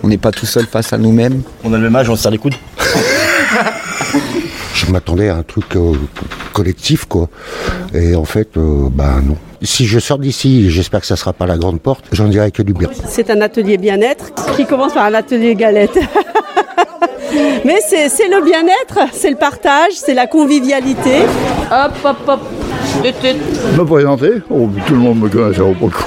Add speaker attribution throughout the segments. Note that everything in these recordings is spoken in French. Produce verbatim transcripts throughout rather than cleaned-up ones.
Speaker 1: On n'est pas tout seul face à nous-mêmes.
Speaker 2: On a le même âge, on se serre les coudes.
Speaker 3: Je m'attendais à un truc euh, collectif, quoi. Et en fait, euh, bah non. Si je sors d'ici, j'espère que ça ne sera pas la grande porte, j'en dirai que du bien.
Speaker 4: C'est un atelier bien-être qui commence par un atelier galette. Mais c'est, c'est le bien-être, c'est le partage, c'est la convivialité.
Speaker 5: Hop, hop, hop.
Speaker 6: Me présenter, oh, tout le monde me connaît, au coup.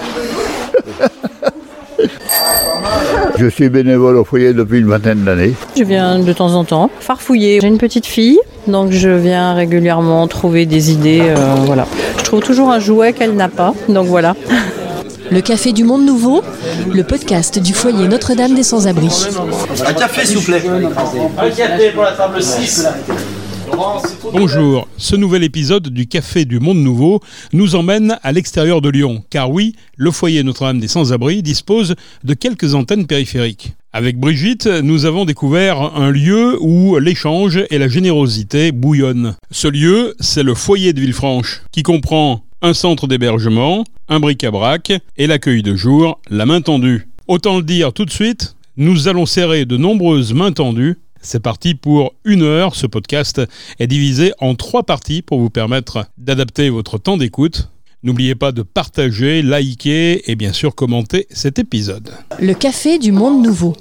Speaker 6: Je suis bénévole au foyer depuis une vingtaine d'années.
Speaker 5: Je viens de temps en temps farfouiller. J'ai une petite fille, donc je viens régulièrement trouver des idées. Euh, voilà. Je trouve toujours un jouet qu'elle n'a pas, donc voilà.
Speaker 7: Le Café du Monde Nouveau, le podcast du foyer Notre-Dame des Sans-Abri.
Speaker 2: Un café, s'il vous plaît. Un café pour la table six.
Speaker 8: Bonjour, ce nouvel épisode du Café du Monde Nouveau nous emmène à l'extérieur de Lyon, car oui, le foyer Notre-Dame des Sans-Abri dispose de quelques antennes périphériques. Avec Brigitte, nous avons découvert un lieu où l'échange et la générosité bouillonnent. Ce lieu, c'est le foyer de Villefranche, qui comprend un centre d'hébergement, un bric-à-brac et l'accueil de jour, la main tendue. Autant le dire tout de suite, nous allons serrer de nombreuses mains tendues. C'est parti pour une heure. Ce podcast est divisé en trois parties pour vous permettre d'adapter votre temps d'écoute. N'oubliez pas de partager, liker et bien sûr commenter cet épisode.
Speaker 7: Le Café du Monde Nouveau.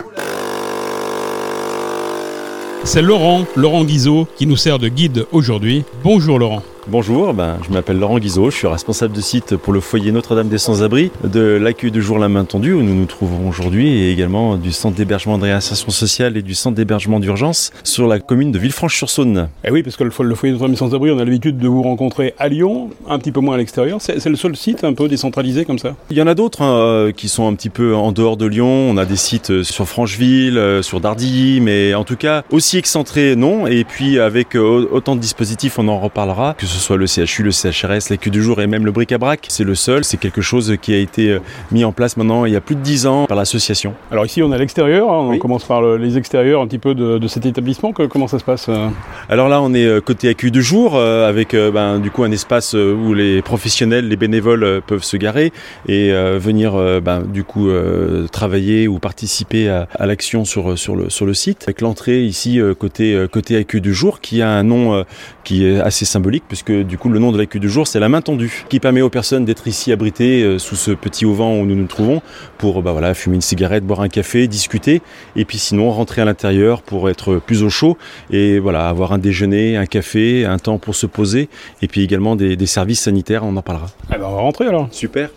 Speaker 8: C'est Laurent, Laurent Guizot, qui nous sert de guide aujourd'hui. Bonjour Laurent.
Speaker 9: Bonjour, ben, je m'appelle Laurent Guizot, je suis responsable de site pour le foyer Notre-Dame des Sans-Abri, de l'accueil de jour La Main Tendue où nous nous trouvons aujourd'hui et également du centre d'hébergement de réinsertion sociale et du centre d'hébergement d'urgence sur la commune de Villefranche-sur-Saône.
Speaker 8: Eh oui, parce que le foyer Notre-Dame des Sans-Abri, on a l'habitude de vous rencontrer à Lyon, un petit peu moins à l'extérieur. C'est, c'est le seul site un peu décentralisé comme ça?
Speaker 9: Il y en a d'autres hein, qui sont un petit peu en dehors de Lyon. On a des sites sur Francheville, sur Dardilly, mais en tout cas aussi excentrés, non. Et puis avec autant de dispositifs, on en reparlera, que ce soit le C H U, le C H R S, l'accueil du jour et même le bric-à-brac. C'est le seul, c'est quelque chose qui a été mis en place maintenant il y a plus de dix ans par l'association.
Speaker 8: Alors ici on est à l'extérieur, hein, on
Speaker 9: oui.
Speaker 8: commence par le, les extérieurs un petit peu de, de cet établissement. Que, comment ça se passe?
Speaker 9: Alors là on est côté accueil de jour euh, avec euh, ben, du coup un espace où les professionnels, les bénévoles euh, peuvent se garer et euh, venir euh, ben, du coup euh, travailler ou participer à, à l'action sur, sur, le, sur le site. Avec l'entrée ici euh, côté, euh, côté accueil du jour qui a un nom euh, qui est assez symbolique puisque du coup le nom de l'accueil du jour c'est La Main Tendue qui permet aux personnes d'être ici abritées euh, sous ce petit auvent où nous nous trouvons pour bah, voilà, fumer une cigarette, boire un café, discuter et puis sinon rentrer à l'intérieur pour être plus au chaud et voilà, avoir un déjeuner, un café, un temps pour se poser et puis également des, des services sanitaires, on en parlera.
Speaker 8: Eh ben on va rentrer alors.
Speaker 9: Super.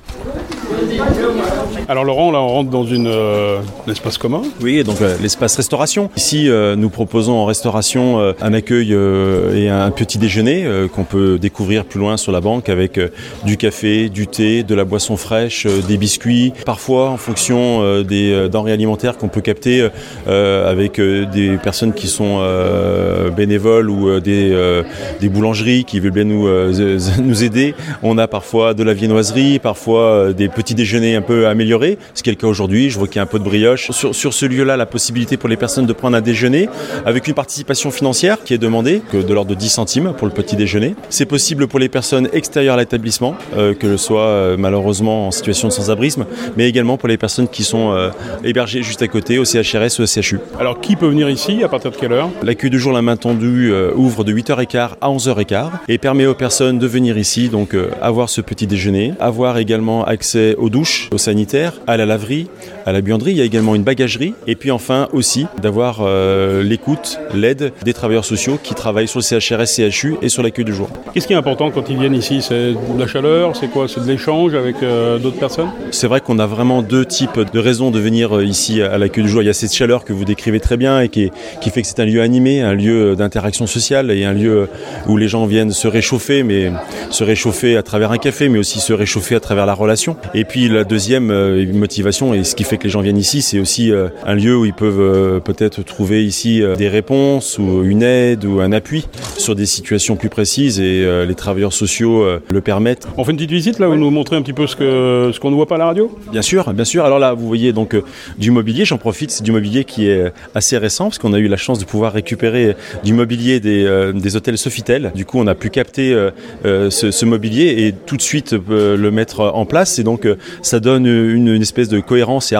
Speaker 8: Alors Laurent, là on rentre dans une, euh, un espace commun.
Speaker 9: Oui, donc euh, l'espace restauration. Ici, euh, nous proposons en restauration euh, un accueil euh, et un petit déjeuner euh, qu'on peut découvrir plus loin sur la banque avec euh, du café, du thé, de la boisson fraîche, euh, des biscuits. Parfois, en fonction euh, des euh, denrées alimentaires qu'on peut capter euh, avec euh, des personnes qui sont euh, bénévoles ou euh, des, euh, des boulangeries qui veulent bien nous, euh, nous aider. On a parfois de la viennoiserie, parfois euh, des petits déjeuners un peu améliorés, ce qui est le cas aujourd'hui. Je vois qu'il y a un peu de brioche. Sur, sur ce lieu-là, la possibilité pour les personnes de prendre un déjeuner avec une participation financière qui est demandée, que de l'ordre de dix centimes pour le petit déjeuner. C'est possible pour les personnes extérieures à l'établissement, euh, que ce soit euh, malheureusement en situation de sans-abrisme, mais également pour les personnes qui sont euh, hébergées juste à côté au C H R S ou au C H U.
Speaker 8: Alors qui peut venir ici, à partir de quelle heure?
Speaker 9: L'accueil du jour La Main Tendue euh, ouvre de huit heures quinze à onze heures quinze et permet aux personnes de venir ici, donc euh, avoir ce petit déjeuner, avoir également accès aux douches, aux sanitaires, à la laverie, à la buanderie. Il y a également une bagagerie et puis enfin aussi d'avoir euh, l'écoute, l'aide des travailleurs sociaux qui travaillent sur le C H R S, C H U et sur l'accueil du jour.
Speaker 8: Qu'est-ce qui est important quand ils viennent ici? C'est de la chaleur? C'est quoi? C'est de l'échange avec euh, d'autres personnes?
Speaker 9: C'est vrai qu'on a vraiment deux types de raisons de venir ici à l'accueil du jour. Il y a cette chaleur que vous décrivez très bien et qui, est, qui fait que c'est un lieu animé, un lieu d'interaction sociale et un lieu où les gens viennent se réchauffer, mais se réchauffer à travers un café, mais aussi se réchauffer à travers la relation. Et puis la deuxième euh, motivation, et ce qui fait que les gens viennent ici, c'est aussi euh, un lieu où ils peuvent euh, peut-être trouver ici euh, des réponses ou une aide ou un appui sur des situations plus précises et euh, les travailleurs sociaux euh, le permettent.
Speaker 8: On fait une petite visite là, vous nous montrez un petit peu ce, que, ce qu'on ne voit pas à la radio?
Speaker 9: Bien sûr, bien sûr. Alors là, vous voyez donc euh, du mobilier, j'en profite, c'est du mobilier qui est assez récent parce qu'on a eu la chance de pouvoir récupérer du mobilier des, euh, des hôtels Sofitel. Du coup, on a pu capter euh, euh, ce, ce mobilier et tout de suite euh, le mettre en place et donc euh, ça donne une, une espèce de cohérence et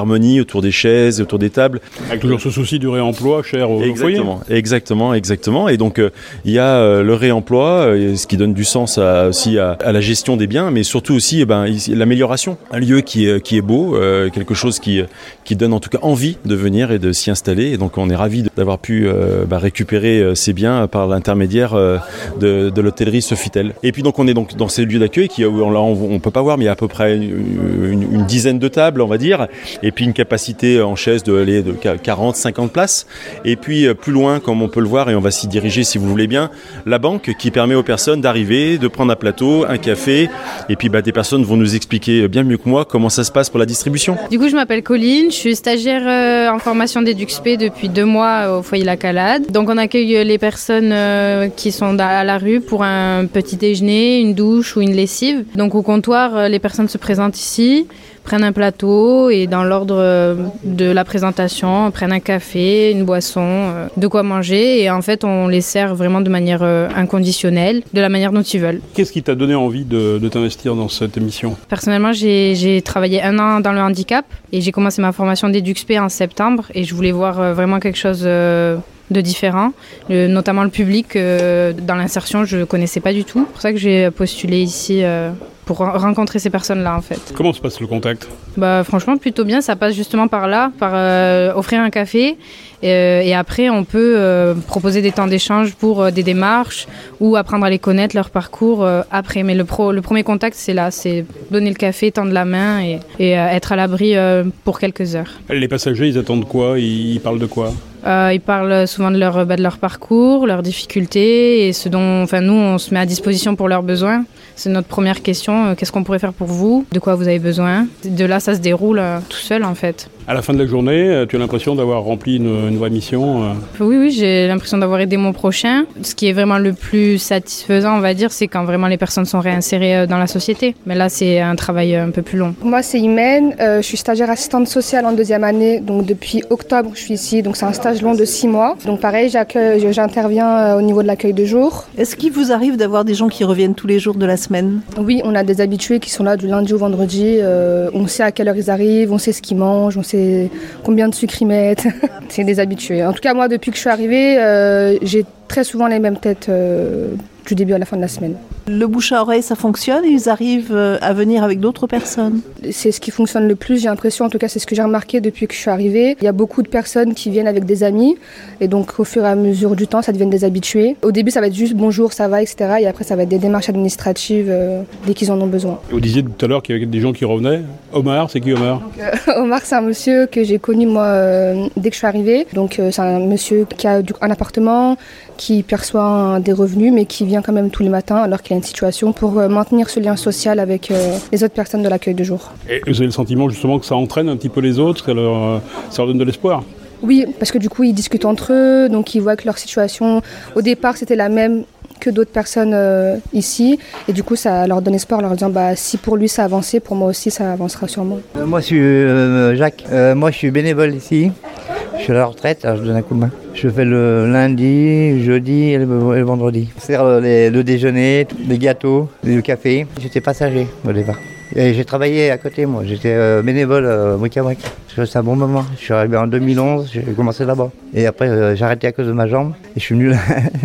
Speaker 9: d'harmonie autour des chaises, autour des tables.
Speaker 8: Avec toujours ce souci du réemploi cher au
Speaker 9: exactement,
Speaker 8: foyer.
Speaker 9: Exactement, exactement. Et donc, il euh, y a euh, le réemploi, euh, ce qui donne du sens à, aussi à, à la gestion des biens, mais surtout aussi eh ben, l'amélioration. Un lieu qui est, qui est beau, euh, quelque chose qui, qui donne en tout cas envie de venir et de s'y installer. Et donc, on est ravis d'avoir pu euh, bah, récupérer euh, ces biens par l'intermédiaire euh, de, de l'hôtellerie Sofitel. Et puis, donc, on est donc dans ces lieux d'accueil qui, on ne peut pas voir, mais il y a à peu près une, une, une dizaine de tables, on va dire, et puis une capacité en chaise de, de quarante, cinquante places. Et puis, plus loin, comme on peut le voir, et on va s'y diriger si vous voulez bien, la banque qui permet aux personnes d'arriver, de prendre un plateau, un café, et puis bah, des personnes vont nous expliquer bien mieux que moi comment ça se passe pour la distribution.
Speaker 1: Du coup, je m'appelle Colline, je suis stagiaire euh, en formation d'EduxP depuis deux mois au foyer La Calade. Donc, on accueille les personnes euh, qui sont à la rue pour un petit déjeuner, une douche ou une lessive. Donc, au comptoir, les personnes se présentent ici, prennent un plateau et dans l'ordre de la présentation, prennent un café, une boisson, de quoi manger et en fait on les sert vraiment de manière inconditionnelle, de la manière dont ils veulent.
Speaker 8: Qu'est-ce qui t'a donné envie de, de t'investir dans cette émission ?
Speaker 1: Personnellement, j'ai, j'ai travaillé un an dans le handicap et j'ai commencé ma formation d'EduxP en septembre et je voulais voir vraiment quelque chose de différent, le, notamment le public euh, dans l'insertion, je ne connaissais pas du tout. C'est pour ça que j'ai postulé ici euh, pour rencontrer ces personnes-là en fait.
Speaker 8: Comment se passe le contact ?
Speaker 1: Bah, franchement, plutôt bien, ça passe justement par là, par euh, offrir un café et, euh, et après on peut euh, proposer des temps d'échange pour euh, des démarches ou apprendre à les connaître, leur parcours euh, après. Mais le, pro, le premier contact c'est là, c'est donner le café, tendre la main et, et euh, être à l'abri euh, pour quelques heures.
Speaker 8: Les passagers, ils attendent quoi ? Ils parlent de quoi ?
Speaker 1: Euh, ils parlent souvent de leur, bah, de leur parcours, leurs difficultés et ce dont enfin, nous, on se met à disposition pour leurs besoins. C'est notre première question. Euh, qu'est-ce qu'on pourrait faire pour vous ? De quoi vous avez besoin ? De là, ça se déroule euh, tout seul en fait.
Speaker 8: À la fin de la journée, tu as l'impression d'avoir rempli une, une vraie mission euh...
Speaker 1: Oui, oui, j'ai l'impression d'avoir aidé mon prochain. Ce qui est vraiment le plus satisfaisant, on va dire, c'est quand vraiment les personnes sont réinsérées dans la société. Mais là, c'est un travail un peu plus long.
Speaker 10: Moi, c'est Imen. Euh, je suis stagiaire assistante sociale en deuxième année. Donc depuis octobre, je suis ici. Donc c'est un stage long de six mois. Donc pareil, j'interviens au niveau de l'accueil de jour.
Speaker 11: Est-ce qu'il vous arrive d'avoir des gens qui reviennent tous les jours de la semaine ?
Speaker 10: Oui, on a des habitués qui sont là du lundi au vendredi. Euh, on sait à quelle heure ils arrivent, on sait ce qu'ils mangent, on sait combien de sucre ils mettent. C'est des habitués. En tout cas, moi, depuis que je suis arrivée, euh, j'ai très souvent les mêmes têtes euh, du début à la fin de la semaine.
Speaker 11: Le bouche à oreille, ça fonctionne et ils arrivent à venir avec d'autres personnes ?
Speaker 10: C'est ce qui fonctionne le plus, j'ai l'impression, en tout cas c'est ce que j'ai remarqué depuis que je suis arrivée. Il y a beaucoup de personnes qui viennent avec des amis et donc au fur et à mesure du temps, ça devient des habitués. Au début, ça va être juste bonjour, ça va, et cetera. Et après, ça va être des démarches administratives euh, dès qu'ils en ont besoin.
Speaker 8: Vous disiez tout à l'heure qu'il y avait des gens qui revenaient. Omar, c'est qui Omar ?
Speaker 10: donc, euh, Omar, c'est un monsieur que j'ai connu moi euh, dès que je suis arrivée. Donc euh, c'est un monsieur qui a un appartement, qui perçoit un, des revenus, mais qui vient quand même tous les matins alors qu'il a une situation pour euh, maintenir ce lien social avec euh, les autres personnes de l'accueil de jour.
Speaker 8: Et vous avez le sentiment justement que ça entraîne un petit peu les autres, que ça leur, ça leur donne de l'espoir ?
Speaker 10: Oui, parce que du coup, ils discutent entre eux, donc ils voient que leur situation, au départ, c'était la même que d'autres personnes euh, ici, et du coup, ça leur donne espoir en leur disant, bah, si pour lui ça a avancé, pour moi aussi, ça avancera sûrement.
Speaker 12: Euh, moi, je suis euh, Jacques. Euh, moi, je suis bénévole ici. Je suis à la retraite, alors je donne un coup de main. Je fais le lundi, jeudi et le, et le vendredi. Je sers le, le déjeuner, les gâteaux, le café. J'étais passager au départ. Et j'ai travaillé à côté, moi. J'étais euh, bénévole euh, bric à brac. C'est un bon moment. Je suis arrivé en deux mille onze, j'ai commencé là-bas. Et après, euh, j'ai arrêté à cause de ma jambe et je suis venu là.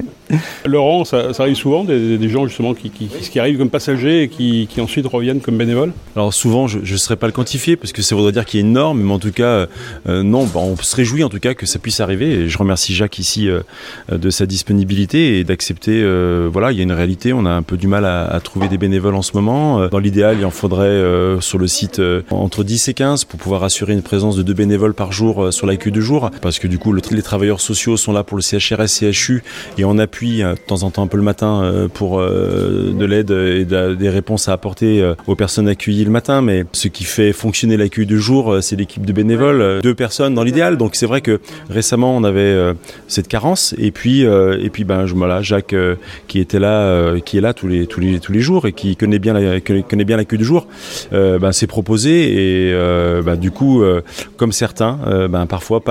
Speaker 8: Laurent, ça, ça arrive souvent des, des gens justement qui, qui, qui arrivent comme passagers et qui, qui ensuite reviennent comme bénévoles ?
Speaker 9: Alors souvent, je ne saurais pas le quantifier parce que ça voudrait dire qu'il y a une norme, mais en tout cas, euh, non, bah, on se réjouit en tout cas que ça puisse arriver. Et je remercie Jacques ici euh, de sa disponibilité et d'accepter. Euh, voilà, il y a une réalité, on a un peu du mal à, à trouver des bénévoles en ce moment. Dans l'idéal, il en faudrait euh, sur le site euh, entre dix et quinze pour pouvoir assurer une présence de deux bénévoles par jour euh, sur l'accueil de jour. Parce que du coup, le, les travailleurs sociaux sont là pour le C H R S, C H U et on appuie de temps en temps un peu le matin pour de l'aide et des réponses à apporter aux personnes accueillies le matin, mais ce qui fait fonctionner l'accueil de jour, c'est l'équipe de bénévoles, deux personnes dans l'idéal. Donc c'est vrai que récemment on avait cette carence et puis et puis ben voilà, Jacques qui était là, qui est là tous les tous les tous les jours et qui connaît bien la, connaît bien l'accueil de jour, ben s'est proposé et ben du coup comme certains ben parfois passent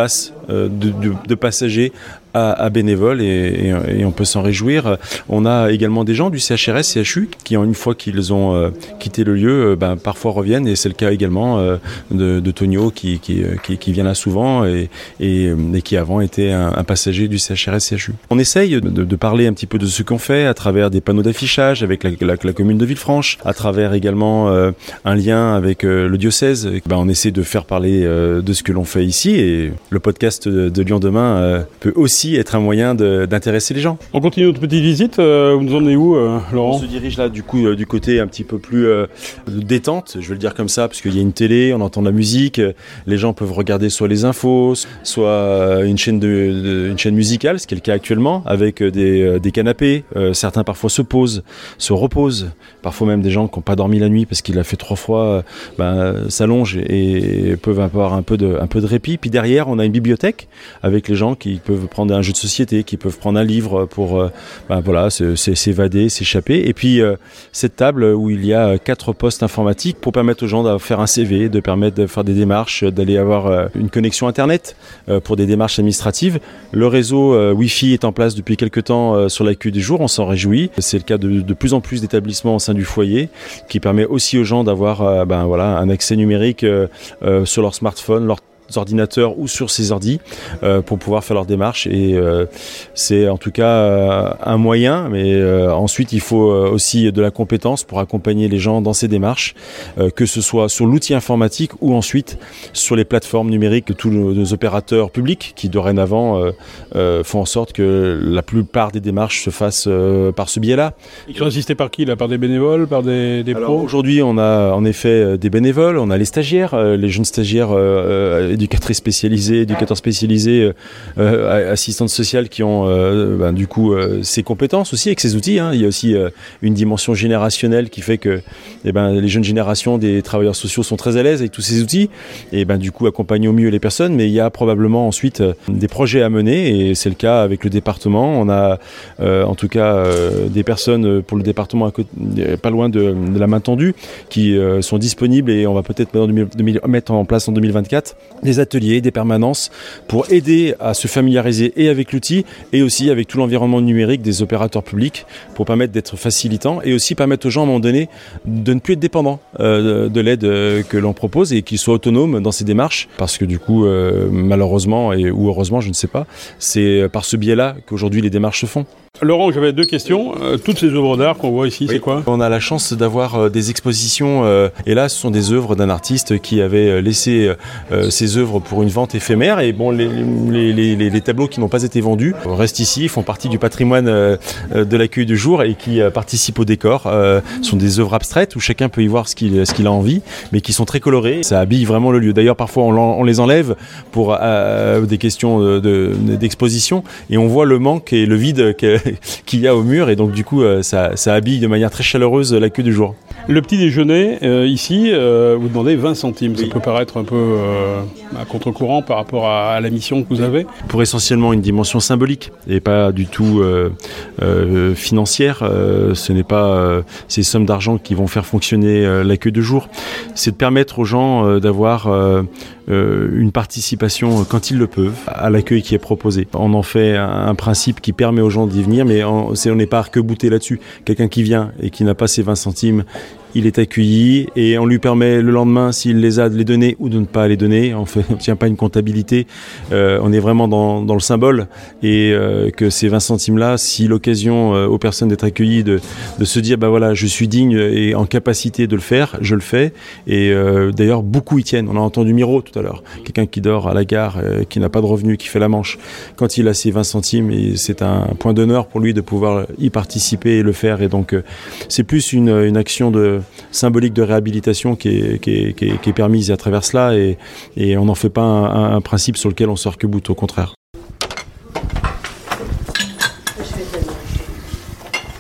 Speaker 9: euh, de, de, de passagers à, à bénévoles et, et, et on peut s'en réjouir. On a également des gens du C H R S, C H U qui, une fois qu'ils ont euh, quitté le lieu, euh, ben, parfois reviennent et c'est le cas également euh, de, de Tonio qui, qui, qui, qui vient là souvent et, et, et qui avant était un, un passager du C H R S, C H U. On essaye de, de parler un petit peu de ce qu'on fait à travers des panneaux d'affichage avec la, la, la commune de Villefranche, à travers également euh, un lien avec euh, le diocèse. Ben, on essaie de faire parler euh, de ce que l'on fait ici et le podcast de, de Lyon Demain euh, peut aussi être un moyen de, d'intéresser les gens.
Speaker 8: On continue notre petite visite. Euh, vous nous emmenez où, euh, Laurent ?
Speaker 9: On se dirige là du coup euh, du côté un petit peu plus euh, détente, je vais le dire comme ça, parce qu'il y a une télé, on entend de la musique, euh, les gens peuvent regarder soit les infos, soit euh, une chaîne de, de une chaîne musicale, ce qui est le cas actuellement, avec euh, des, euh, des canapés. Euh, certains parfois se posent, se reposent. Parfois même des gens qui n'ont pas dormi la nuit parce qu'il a fait trois fois, euh, ben, s'allongent et, et peuvent avoir un peu de un peu de répit. Puis derrière, on a une bibliothèque avec les gens qui peuvent prendre un jeu de société, qui peuvent prendre un livre pour euh, ben voilà, s'évader, s'échapper. Et puis euh, cette table où il y a quatre postes informatiques pour permettre aux gens de faire un C V, de permettre de faire des démarches, d'aller avoir euh, une connexion internet euh, pour des démarches administratives. Le réseau euh, Wi-Fi est en place depuis quelques temps euh, sur l'accueil du jour, on s'en réjouit. C'est le cas de, de plus en plus d'établissements au sein du foyer qui permet aussi aux gens d'avoir euh, ben voilà, un accès numérique euh, euh, sur leur smartphone, leur ordinateurs ou sur ces ordis euh, pour pouvoir faire leurs démarches et euh, c'est en tout cas euh, un moyen mais euh, ensuite il faut euh, aussi de la compétence pour accompagner les gens dans ces démarches euh, que ce soit sur l'outil informatique ou ensuite sur les plateformes numériques de tous nos, nos opérateurs publics qui dorénavant euh, euh, font en sorte que la plupart des démarches se fassent euh, par ce biais-là.
Speaker 8: Ils sont assistés par qui là? Par des bénévoles, par des, des
Speaker 9: Alors,
Speaker 8: pros?
Speaker 9: Aujourd'hui on a en effet des bénévoles, on a les stagiaires, euh, les jeunes stagiaires euh, éducatrices spécialisées, éducateurs spécialisés, euh, assistantes sociales qui ont euh, ben, du coup euh, ces compétences aussi avec ces outils. Hein. Il y a aussi euh, une dimension générationnelle qui fait que eh ben, les jeunes générations des travailleurs sociaux sont très à l'aise avec tous ces outils et ben, du coup accompagnent au mieux les personnes. Mais il y a probablement ensuite euh, des projets à mener et c'est le cas avec le département. On a euh, en tout cas euh, des personnes pour le département à côté, pas loin de, de la main tendue qui euh, sont disponibles et on va peut-être mettre en place en deux mille vingt-quatre des ateliers, des permanences pour aider à se familiariser et avec l'outil et aussi avec tout l'environnement numérique des opérateurs publics pour permettre d'être facilitant et aussi permettre aux gens à un moment donné de ne plus être dépendants euh, de l'aide euh, que l'on propose et qu'ils soient autonomes dans ces démarches parce que du coup euh, malheureusement et, ou heureusement je ne sais pas, c'est par ce biais-là qu'aujourd'hui les démarches se font.
Speaker 8: Laurent, j'avais deux questions. Euh, toutes ces œuvres d'art qu'on voit ici, oui. C'est quoi?
Speaker 9: On a la chance d'avoir euh, des expositions euh, et là ce sont des œuvres d'un artiste qui avait laissé euh, ses œuvres pour une vente éphémère et bon les, les, les, les, les tableaux qui n'ont pas été vendus restent ici, font partie du patrimoine euh, de l'accueil du jour et qui euh, participent au décor. Euh, sont des œuvres abstraites où chacun peut y voir ce qu'il, ce qu'il a envie mais qui sont très colorées. Ça habille vraiment le lieu. D'ailleurs parfois on, on les enlève pour euh, des questions de, de, d'exposition et on voit le manque et le vide que qu'il y a au mur et donc du coup euh, ça, ça habille de manière très chaleureuse l'accueil du jour.
Speaker 8: Le petit déjeuner euh, ici, euh, vous demandez vingt centimes. Oui. Ça peut paraître un peu euh, à contre-courant par rapport à, à la mission que vous avez.
Speaker 9: Pour essentiellement une dimension symbolique et pas du tout euh, euh, financière. Euh, ce n'est pas euh, ces sommes d'argent qui vont faire fonctionner euh, l'accueil du jour. C'est de permettre aux gens euh, d'avoir euh, euh, une participation quand ils le peuvent à l'accueil qui est proposé. On en fait un, un principe qui permet aux gens d'y venir, mais on n'est pas arc-bouté là-dessus. Quelqu'un qui vient et qui n'a pas ses vingt centimes, il est accueilli et on lui permet le lendemain, s'il les a, de les donner ou de ne pas les donner. On ne tient pas une comptabilité. Euh, on est vraiment dans, dans le symbole et euh, que ces vingt centimes-là, si l'occasion euh, aux personnes d'être accueillies, de, de se dire bah voilà, je suis digne et en capacité de le faire, je le fais. Et euh, d'ailleurs, beaucoup y tiennent. On a entendu Miro tout à l'heure, quelqu'un qui dort à la gare, euh, qui n'a pas de revenus, qui fait la manche. Quand il a ses vingt centimes, et c'est un point d'honneur pour lui de pouvoir y participer et le faire. Et donc, euh, c'est plus une, une action de symbolique de réhabilitation qui est, qui est, qui est, qui est permise à travers cela et, et on n'en fait pas un, un, un principe sur lequel on sort que bout, au contraire.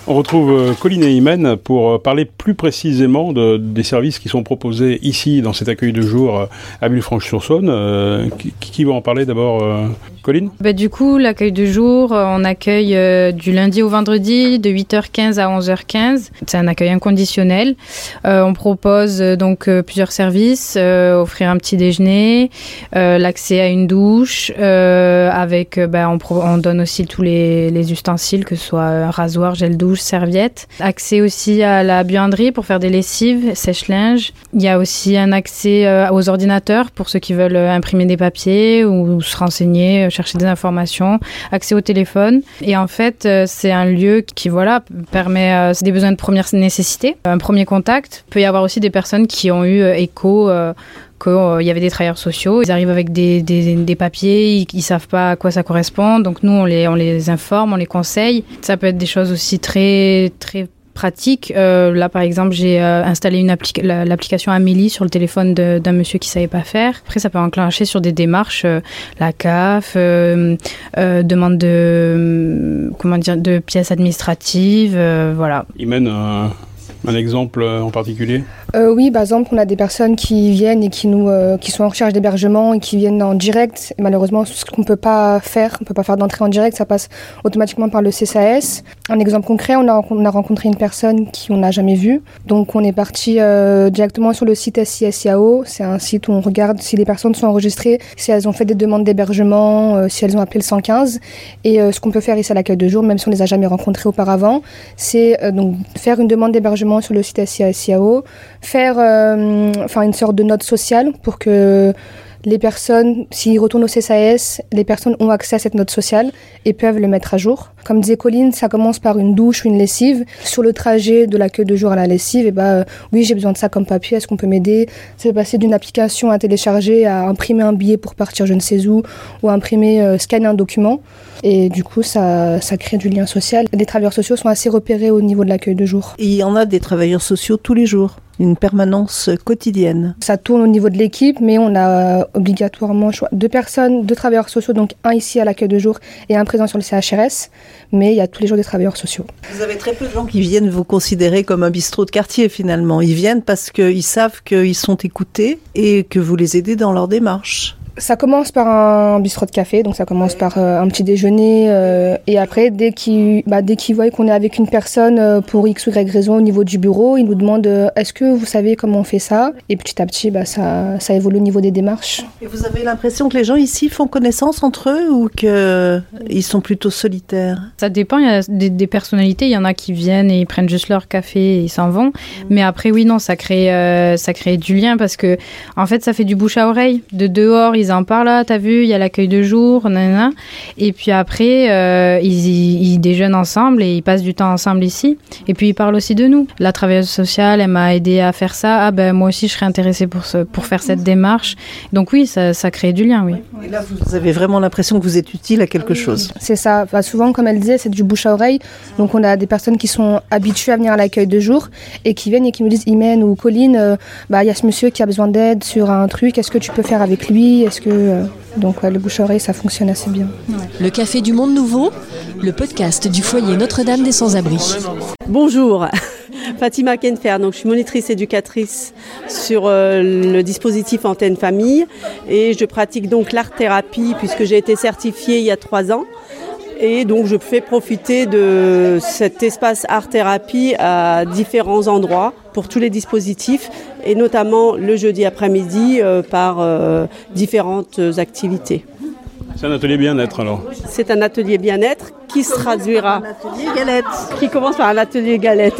Speaker 8: On retrouve euh, Colline et Imen pour euh, parler plus précisément de, des services qui sont proposés ici dans cet accueil de jour euh, à Villefranche-sur-Saône. Euh, qui, qui va en parler d'abord, euh, Colline ?
Speaker 1: Bah, du coup, l'accueil de jour, on accueille euh, du lundi au vendredi de huit heures quinze à onze heures quinze. C'est un accueil inconditionnel. Euh, on propose euh, donc euh, plusieurs services, euh, offrir un petit déjeuner, euh, l'accès à une douche, euh, avec, euh, bah, on, pro- on donne aussi tous les, les ustensiles, que ce soit un rasoir, gel douche, serviette. Accès aussi à la buanderie pour faire des lessives, sèche-linge. Il y a aussi un accès euh, aux ordinateurs pour ceux qui veulent euh, imprimer des papiers ou se renseigner, euh, chercher des informations. Accès au téléphone. Et en fait, euh, c'est un lieu qui, voilà, permet euh, des besoins de première nécessité. Un premier contact. Il peut y avoir aussi des personnes qui ont eu euh, écho euh, qu'il euh, y avait des travailleurs sociaux. Ils arrivent avec des, des, des papiers, ils ne savent pas à quoi ça correspond. Donc nous, on les, on les informe, on les conseille. Ça peut être des choses aussi très, très pratiques. Euh, là, par exemple, j'ai euh, installé une appli- la, l'application Amélie sur le téléphone de, d'un monsieur qui ne savait pas faire. Après, ça peut enclencher sur des démarches, euh, la C A F, euh, euh, demande de, euh, comment dire, de pièces administratives, euh, voilà.
Speaker 8: Imen, un, un exemple en particulier ?
Speaker 10: Euh, oui, par exemple, on a des personnes qui viennent et qui nous, euh, qui sont en recherche d'hébergement et qui viennent en direct. Et malheureusement, ce qu'on peut pas faire, on peut pas faire d'entrée en direct, ça passe automatiquement par le C C A S. Un exemple concret, on a, on a rencontré une personne qui on n'a jamais vue. Donc, on est parti euh, directement sur le site S I S I A O. C'est un site où on regarde si les personnes sont enregistrées, si elles ont fait des demandes d'hébergement, euh, si elles ont appelé le cent quinze. Et euh, ce qu'on peut faire ici à l'accueil de jour, même si on les a jamais rencontrées auparavant, c'est euh, donc faire une demande d'hébergement sur le site S I S I A O, faire euh, enfin une sorte de note sociale pour que les personnes, s'ils retournent au C C A S, les personnes ont accès à cette note sociale et peuvent le mettre à jour. Comme disait Colline, ça commence par une douche ou une lessive. Sur le trajet de l'accueil de jour à la lessive, et bah, euh, oui, j'ai besoin de ça comme papier, est-ce qu'on peut m'aider ? C'est passer d'une application à télécharger à imprimer un billet pour partir je ne sais où, ou imprimer, euh, scanner un document. Et du coup, ça, ça crée du lien social. Les travailleurs sociaux sont assez repérés au niveau de l'accueil de jour.
Speaker 11: Et il y en a des travailleurs sociaux tous les jours, une permanence quotidienne.
Speaker 10: Ça tourne au niveau de l'équipe, mais on a euh, obligatoirement choix. deux personnes, deux travailleurs sociaux, donc un ici à l'accueil de jour et un présent sur le C H R S, mais il y a tous les jours des travailleurs sociaux.
Speaker 11: Vous avez très peu de gens qui viennent vous considérer comme un bistrot de quartier finalement. Ils viennent parce qu'ils savent qu'ils sont écoutés et que vous les aidez dans leur démarche.
Speaker 10: Ça commence par un bistrot de café, donc ça commence par euh, un petit déjeuner, euh, et après, dès qu'ils, bah, dès qu'ils voient qu'on est avec une personne euh, pour X ou Y raison au niveau du bureau, ils nous demandent euh, est-ce que vous savez comment on fait ça ? Et petit à petit, bah, ça, ça évolue au niveau des démarches.
Speaker 11: Et vous avez l'impression que les gens ici font connaissance entre eux ou qu'ils sont plutôt solitaires ?
Speaker 1: Ça dépend, il y a des, des personnalités, il y en a qui viennent et ils prennent juste leur café et ils s'en vont. Mmh. Mais après, oui, non, ça crée, euh, ça crée du lien parce que, en fait, ça fait du bouche à oreille. De dehors, ils en parlent, là, t'as vu, il y a l'accueil de jour, nanana. Et puis après, euh, ils, ils déjeunent ensemble et ils passent du temps ensemble ici. Et puis ils parlent aussi de nous. La travailleuse sociale, elle m'a aidé à faire ça. Ah ben moi aussi, je serais intéressée pour, ce, pour faire cette démarche. Donc oui, ça, ça crée du lien, oui.
Speaker 11: Et là, vous avez vraiment l'impression que vous êtes utile à quelque chose.
Speaker 10: C'est ça. Enfin, souvent, comme elle disait, c'est du bouche à oreille. Donc on a des personnes qui sont habituées à venir à l'accueil de jour et qui viennent et qui me disent, Imen ou Colline, euh, bah il y a ce monsieur qui a besoin d'aide sur un truc. Est-ce que tu peux faire avec lui ? Est-ce que euh... Donc ouais, le bouche-à-oreille, ça fonctionne assez bien.
Speaker 7: Le Café du Monde Nouveau, le podcast du foyer Notre-Dame des Sans-Abris.
Speaker 4: Bonjour, Fatima Kenfer, donc je suis monitrice éducatrice sur euh, le dispositif Antenne Famille et je pratique donc l'art-thérapie puisque j'ai été certifiée il y a trois ans. Et donc je fais profiter de cet espace art-thérapie à différents endroits pour tous les dispositifs et notamment le jeudi après-midi euh, par euh, différentes activités.
Speaker 8: C'est un atelier bien-être alors ?
Speaker 4: C'est un atelier bien-être qui se traduira.
Speaker 11: Un atelier galette.
Speaker 4: Qui commence par un atelier galette.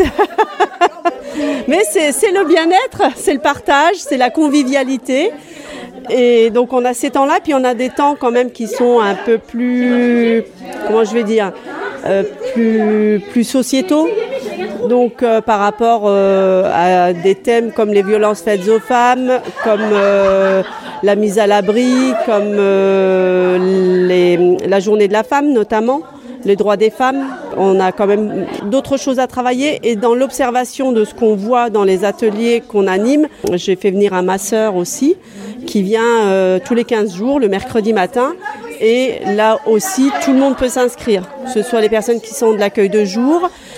Speaker 4: Mais c'est, c'est le bien-être, c'est le partage, c'est la convivialité. Et donc on a ces temps-là, puis on a des temps quand même qui sont un peu plus, comment je vais dire, euh, plus, plus sociétaux. Donc euh, par rapport euh, à des thèmes comme les violences faites aux femmes, comme euh, la mise à l'abri, comme euh, les, la journée de la femme notamment, les droits des femmes. On a quand même d'autres choses à travailler et dans l'observation de ce qu'on voit dans les ateliers qu'on anime, j'ai fait venir un masseur aussi qui vient euh, tous les quinze jours, le mercredi matin. Et là aussi, tout le monde peut s'inscrire, que ce soit les personnes qui sont de l'accueil de jour,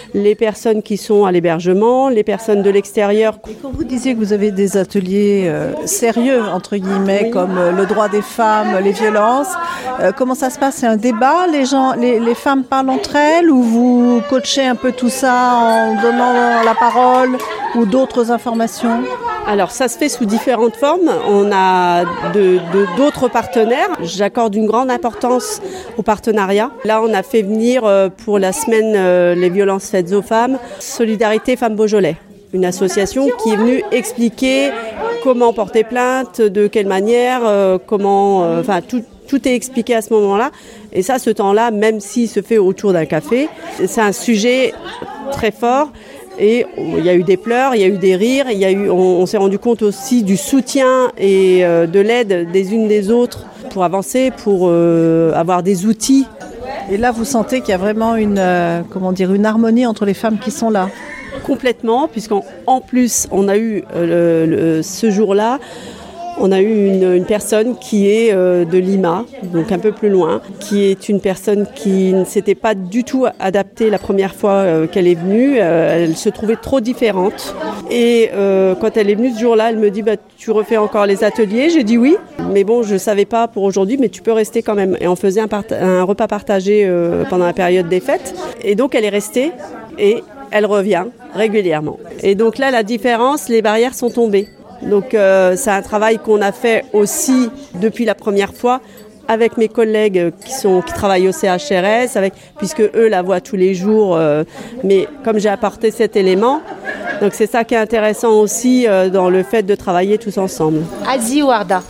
Speaker 4: les personnes qui sont à l'hébergement, les personnes de l'extérieur.
Speaker 11: Et quand vous disiez que vous avez des ateliers euh, sérieux, entre guillemets, oui. comme euh, le droit des femmes, les violences, euh, comment ça se passe? C'est un débat? Les, gens, les, les femmes parlent entre elles ou vous coachez un peu tout ça en donnant la parole ou d'autres informations?
Speaker 4: Alors ça se fait sous différentes formes. On a de, de, d'autres partenaires. J'accorde une grande importance au partenariat. Là, on a fait venir euh, pour la semaine euh, les violences faites aux femmes, Solidarité Femmes Beaujolais, une association qui est venue expliquer comment porter plainte, de quelle manière, euh, comment, euh, enfin tout. Tout est expliqué à ce moment-là. Et ça, ce temps-là, même s'il se fait autour d'un café, c'est un sujet très fort. Et il y a eu des pleurs, il y a eu des rires, il y a eu, on, on s'est rendu compte aussi du soutien et euh, de l'aide des unes des autres pour avancer, pour euh, avoir des outils.
Speaker 11: Et là, vous sentez qu'il y a vraiment une, euh, comment dire, une harmonie entre les femmes qui sont là?
Speaker 4: Complètement, puisqu'en en plus, on a eu euh, le, le, ce jour-là, on a eu une, une personne qui est euh, de Lima, donc un peu plus loin, qui est une personne qui ne s'était pas du tout adaptée la première fois euh, qu'elle est venue. Euh, elle se trouvait trop différente. Et euh, quand elle est venue ce jour-là, elle me dit bah, « tu refais encore les ateliers ?» J'ai dit oui, mais bon, je ne savais pas pour aujourd'hui, mais tu peux rester quand même. Et on faisait un, part- un repas partagé euh, pendant la période des fêtes. Et donc elle est restée et elle revient régulièrement. Et donc là, la différence, les barrières sont tombées. Donc euh, c'est un travail qu'on a fait aussi depuis la première fois avec mes collègues qui, sont, qui travaillent au C H R S, avec, puisque eux la voient tous les jours, euh, mais comme j'ai apporté cet élément, donc c'est ça qui est intéressant aussi euh, dans le fait de travailler tous ensemble.
Speaker 13: Azi Warda,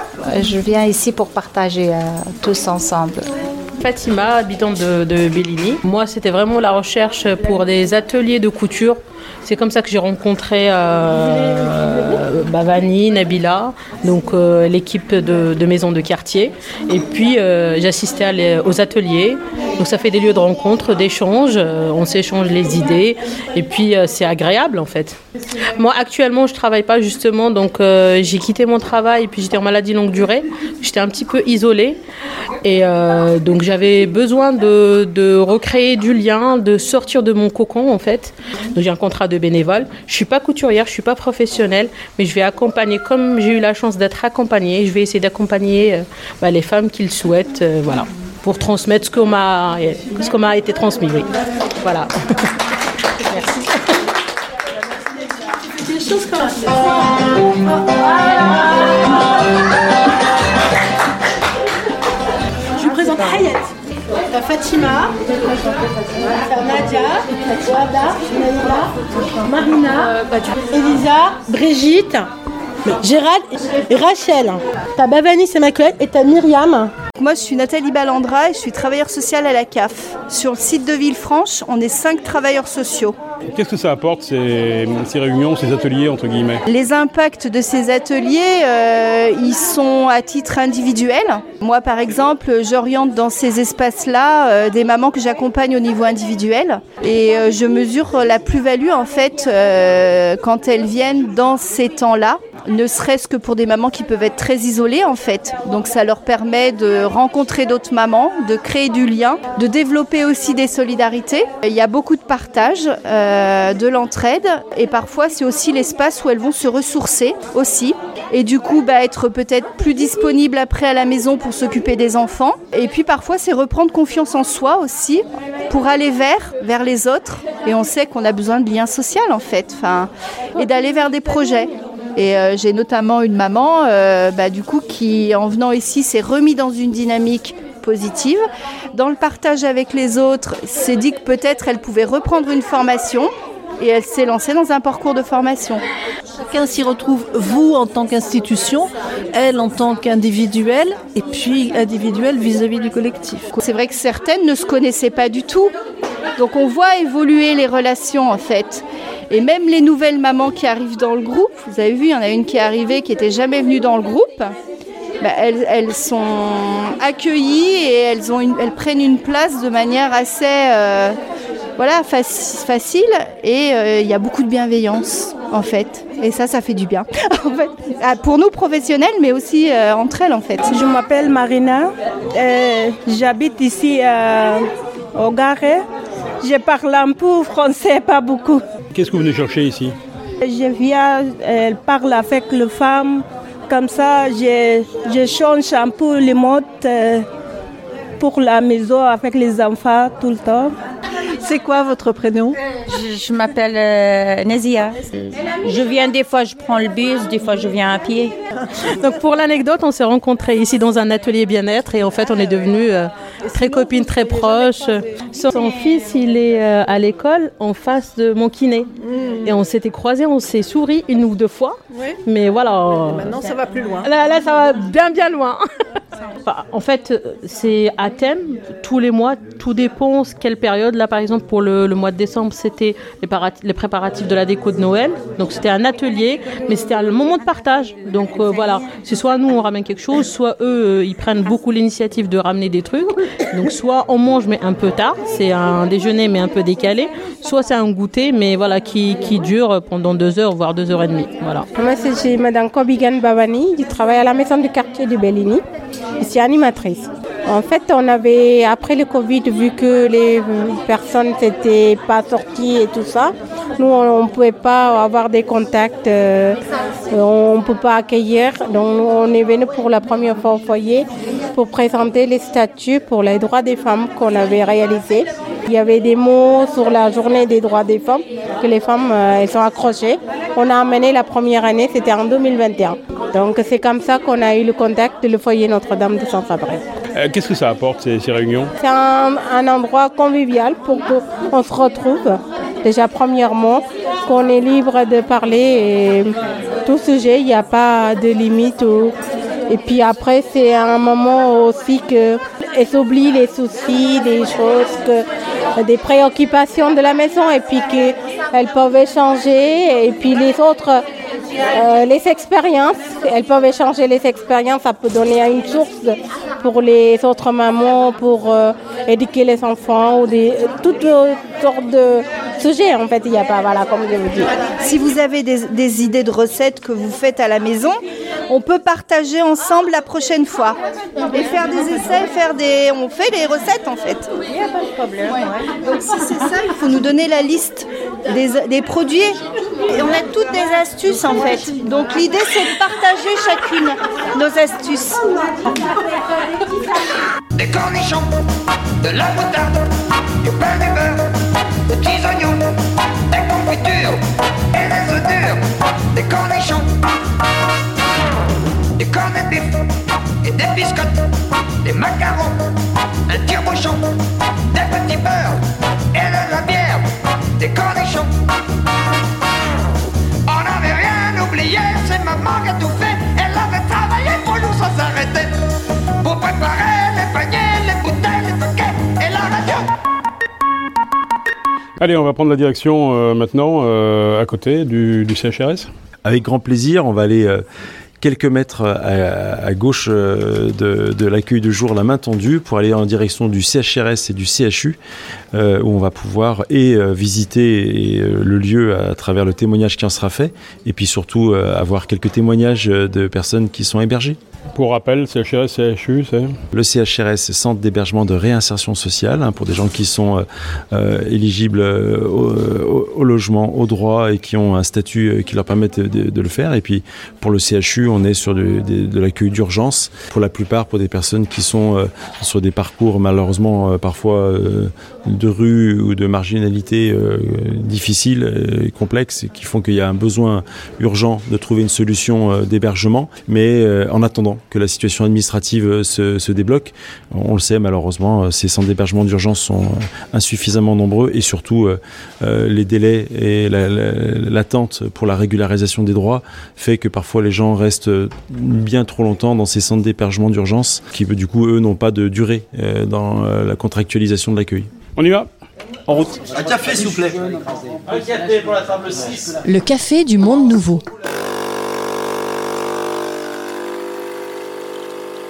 Speaker 13: je viens ici pour partager euh, tous ensemble.
Speaker 14: Fatima, habitante de, de Bellini. Moi, c'était vraiment la recherche pour des ateliers de couture. C'est comme ça que j'ai rencontré euh, Bavani, Nabila, donc euh, l'équipe de, de maison de quartier. Et puis euh, j'assistais à les, aux ateliers. Donc ça fait des lieux de rencontre, d'échange. Euh, on s'échange les idées. Et puis euh, c'est agréable en fait. Moi actuellement je travaille pas justement, donc euh, j'ai quitté mon travail et puis j'étais en maladie longue durée. J'étais un petit peu isolée et euh, donc j'avais besoin de, de recréer du lien, de sortir de mon cocon en fait. Donc j'ai un contrat de bénévole. Je suis pas couturière, je suis pas professionnelle, mais je vais accompagner, comme j'ai eu la chance d'être accompagnée, je vais essayer d'accompagner euh, bah, les femmes qui le souhaitent, euh, voilà, pour transmettre ce qu'on m'a, ce qu'on m'a été transmis. Oui. Voilà. Merci. Des choses comme ça.
Speaker 15: Je vous présente Hayat. T'as Fatima, t'as Nadia, Wada, Naïla, Marina, Elisa, Brigitte, Gérald et Rachel. T'as Bavani, c'est ma collègue, et t'as Myriam.
Speaker 16: Moi, je suis Nathalie Ballandra et je suis travailleuse sociale à la C A F. Sur le site de Villefranche, on est cinq travailleurs sociaux.
Speaker 8: Qu'est-ce que ça apporte, ces, ces réunions, ces ateliers, entre guillemets?
Speaker 16: Les impacts de ces ateliers, euh, ils sont à titre individuel. Moi, par exemple, j'oriente dans ces espaces-là euh, des mamans que j'accompagne au niveau individuel. Et euh, je mesure la plus-value, en fait, euh, quand elles viennent dans ces temps-là. Ne serait-ce que pour des mamans qui peuvent être très isolées, en fait. Donc, ça leur permet de rencontrer d'autres mamans, de créer du lien, de développer aussi des solidarités. Il y a beaucoup de partage. Euh, de l'entraide et parfois c'est aussi l'espace où elles vont se ressourcer aussi et du coup bah, être peut-être plus disponibles après à la maison pour s'occuper des enfants et puis parfois c'est reprendre confiance en soi aussi pour aller vers, vers les autres et on sait qu'on a besoin de liens sociaux en fait enfin, et d'aller vers des projets. Et euh, j'ai notamment une maman euh, bah, du coup qui en venant ici s'est remis dans une dynamique positive. Dans le partage avec les autres, s'est dit que peut-être elle pouvait reprendre une formation et elle s'est lancée dans un parcours de formation.
Speaker 11: Chacun s'y retrouve, vous en tant qu'institution, elle en tant qu'individuelle et puis individuelle vis-à-vis du collectif.
Speaker 16: C'est vrai que certaines ne se connaissaient pas du tout. Donc on voit évoluer les relations en fait. Et même les nouvelles mamans qui arrivent dans le groupe, vous avez vu, il y en a une qui est arrivée qui n'était jamais venue dans le groupe. Bah, elles, elles sont accueillies et elles, ont une, elles prennent une place de manière assez euh, voilà, faci- facile et il euh, y a beaucoup de bienveillance en fait. Et ça, ça fait du bien en fait. Pour nous professionnels mais aussi euh, entre elles en fait.
Speaker 15: Je m'appelle Marina, euh, j'habite ici euh, au Garret Je parle un peu français, pas beaucoup.
Speaker 8: Qu'est-ce que vous venez chercher ici?
Speaker 15: Je viens, elle parle avec les femmes, comme ça je, je change un peu les modes euh, pour la maison avec les enfants tout le temps.
Speaker 11: C'est quoi votre prénom?
Speaker 17: Je, je m'appelle euh, Nazia. Je viens des fois, je prends le bus, des fois je viens à pied.
Speaker 14: Donc pour l'anecdote, on s'est rencontrés ici dans un atelier bien-être et en fait on est devenus euh, très copines, très proches. Son, son fils, il est euh, à l'école en face de mon kiné. Et on s'était croisés, on s'est souri une ou deux fois.
Speaker 11: Oui.
Speaker 14: Mais voilà.
Speaker 11: Et maintenant ça va plus loin.
Speaker 14: Là, là ça va bien bien loin. Enfin, en fait, c'est à thème, tous les mois, tout dépend quelle période. Là, par exemple, pour le, le mois de décembre, c'était les, parat- les préparatifs de la déco de Noël. Donc, c'était un atelier, mais c'était un moment de partage. Donc, euh, voilà, c'est soit nous, on ramène quelque chose, soit eux, euh, ils prennent beaucoup l'initiative de ramener des trucs. Donc, soit on mange, mais un peu tard, c'est un déjeuner, mais un peu décalé. Soit c'est un goûter, mais voilà, qui, qui dure pendant deux heures, voire deux heures et demie. Voilà.
Speaker 15: Moi, c'est Mme Kobigan Babani, je travaille à la maison du quartier de Bellini. Je suis animatrice. En fait, on avait, après le Covid, vu que les personnes n'étaient pas sorties et tout ça, nous, on ne pouvait pas avoir des contacts, euh, on ne peut pas accueillir. Donc, on est venu pour la première fois au foyer pour présenter les statuts pour les droits des femmes qu'on avait réalisés. Il y avait des mots sur la journée des droits des femmes que les femmes, euh, elles sont accrochées. On a amené la première année, c'était en deux mille vingt et un. Donc c'est comme ça qu'on a eu le contact du foyer Notre-Dame de Sans-Abri.
Speaker 8: Euh, qu'est-ce que ça apporte ces, ces réunions?
Speaker 15: C'est un, un endroit convivial pour qu'on se retrouve. Déjà premièrement, qu'on est libre de parler et tout sujet, il n'y a pas de limite. Ou... Et puis après, c'est un moment aussi qu'elles s'oublient les soucis, des choses, que, des préoccupations de la maison et puis qu'elles peuvent échanger. Et puis les autres... Euh, les expériences, elles peuvent échanger les expériences, ça peut donner une source pour les autres mamans, pour euh, éduquer les enfants, ou des, toutes sortes de sujets en fait, il n'y a pas, voilà, comme je vous dis.
Speaker 16: Si vous avez des, des idées de recettes que vous faites à la maison, on peut partager ensemble la prochaine fois. Et faire des essais, faire des... on fait des recettes en fait.
Speaker 17: Il n'y a pas de problème.
Speaker 16: Ouais. Donc si c'est ça, il faut nous donner la liste des, des produits. Et on a toutes des astuces en fait. Donc l'idée c'est de partager chacune nos astuces.
Speaker 18: Des cornichons, de la moutarde, du pain du beurre, des petits oignons, des confitures et des œufs durs. Des cornichons, des cornets de bif et des biscottes, des macarons, un tire-bouchon, des petits beurres et de la bière. Des cornichons. On n'avait rien oublié, c'est maman qui a tout fait. Elle avait travaillé pour nous sans s'arrêter. Pour préparer les paniers, les bouteilles, les paquets et la radio.
Speaker 8: Allez, on va prendre la direction euh, maintenant euh, à côté du, du C H R S.
Speaker 9: Avec grand plaisir, on va aller euh, quelques mètres à, à gauche euh, de, de l'accueil de jour, la main tendue, pour aller en direction du C H R S et du C H U, euh, où on va pouvoir et euh, visiter et, euh, le lieu à travers le témoignage qui en sera fait, et puis surtout euh, avoir quelques témoignages de personnes qui sont hébergées.
Speaker 8: Pour rappel, C H R S, C H U, c'est
Speaker 9: le C H R S, c'est Centre d'hébergement de réinsertion sociale, hein, pour des gens qui sont euh, euh, éligibles euh, au, au, au logement, au droit et qui ont un statut euh, qui leur permette de, de, de le faire. Et puis pour le C H U, on est sur de, de, de l'accueil d'urgence, pour la plupart pour des personnes qui sont euh, sur des parcours malheureusement euh, parfois euh, de rue ou de marginalité euh, difficiles et complexes, qui font qu'il y a un besoin urgent de trouver une solution euh, d'hébergement. Mais euh, en attendant que la situation administrative se, se débloque, on le sait malheureusement, ces centres d'hébergement d'urgence sont insuffisamment nombreux et surtout euh, les délais et la, la, l'attente pour la régularisation des droits fait que parfois les gens restent bien trop longtemps dans ces centres d'hébergement d'urgence qui du coup eux n'ont pas de durée euh, dans euh, la contractualisation de l'accueil.
Speaker 8: On y va ? En route.
Speaker 2: Un café s'il vous plaît. Un café pour la table six.
Speaker 7: Le café du monde nouveau.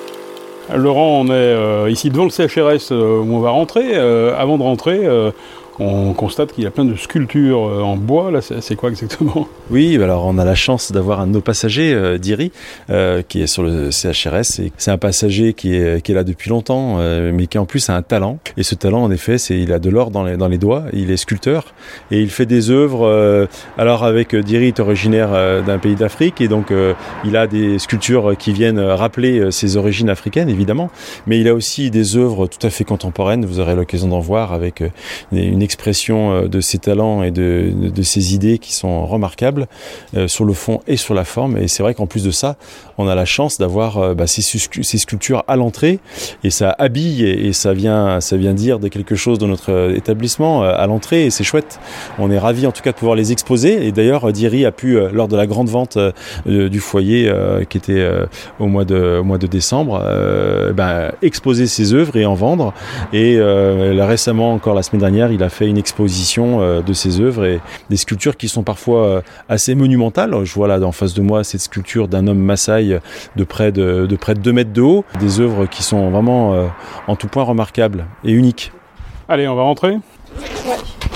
Speaker 8: Laurent, on est euh, ici devant le C H R S euh, où on va rentrer. Euh, avant de rentrer, euh, on constate qu'il y a plein de sculptures en bois. Là, c'est, c'est quoi exactement ?
Speaker 9: Oui, alors on a la chance d'avoir un de nos passagers, euh, Diri, euh, qui est sur le C H R S. Et c'est un passager qui est, qui est là depuis longtemps, euh, mais qui en plus a un talent. Et ce talent, en effet, c'est il a de l'or dans les, dans les doigts. Il est sculpteur et il fait des œuvres. Euh, alors avec euh, Diri est originaire euh, d'un pays d'Afrique et donc euh, il a des sculptures qui viennent rappeler euh, ses origines africaines, évidemment. Mais il a aussi des œuvres tout à fait contemporaines. Vous aurez l'occasion d'en voir avec euh, une expression de ses talents et de, de, de ses idées qui sont remarquables euh, sur le fond et sur la forme. Et c'est vrai qu'en plus de ça, on a la chance d'avoir euh, bah, ces, ces sculptures à l'entrée et ça habille et, et ça vient, ça vient dire de quelque chose de notre établissement euh, à l'entrée et c'est chouette. On est ravis en tout cas de pouvoir les exposer. Et d'ailleurs, Diri a pu, euh, lors de la grande vente euh, du foyer euh, qui était euh, au, mois de, au mois de décembre, euh, bah, exposer ses œuvres et en vendre. Et euh, là, récemment, encore la semaine dernière, il a fait une exposition euh, de ses œuvres et des sculptures qui sont parfois euh, assez monumentales. Je vois là en face de moi cette sculpture d'un homme Maasai de près de, de près de deux mètres de haut. Des œuvres qui sont vraiment euh, en tout point remarquables et uniques.
Speaker 8: Allez, on va rentrer ? Ouais.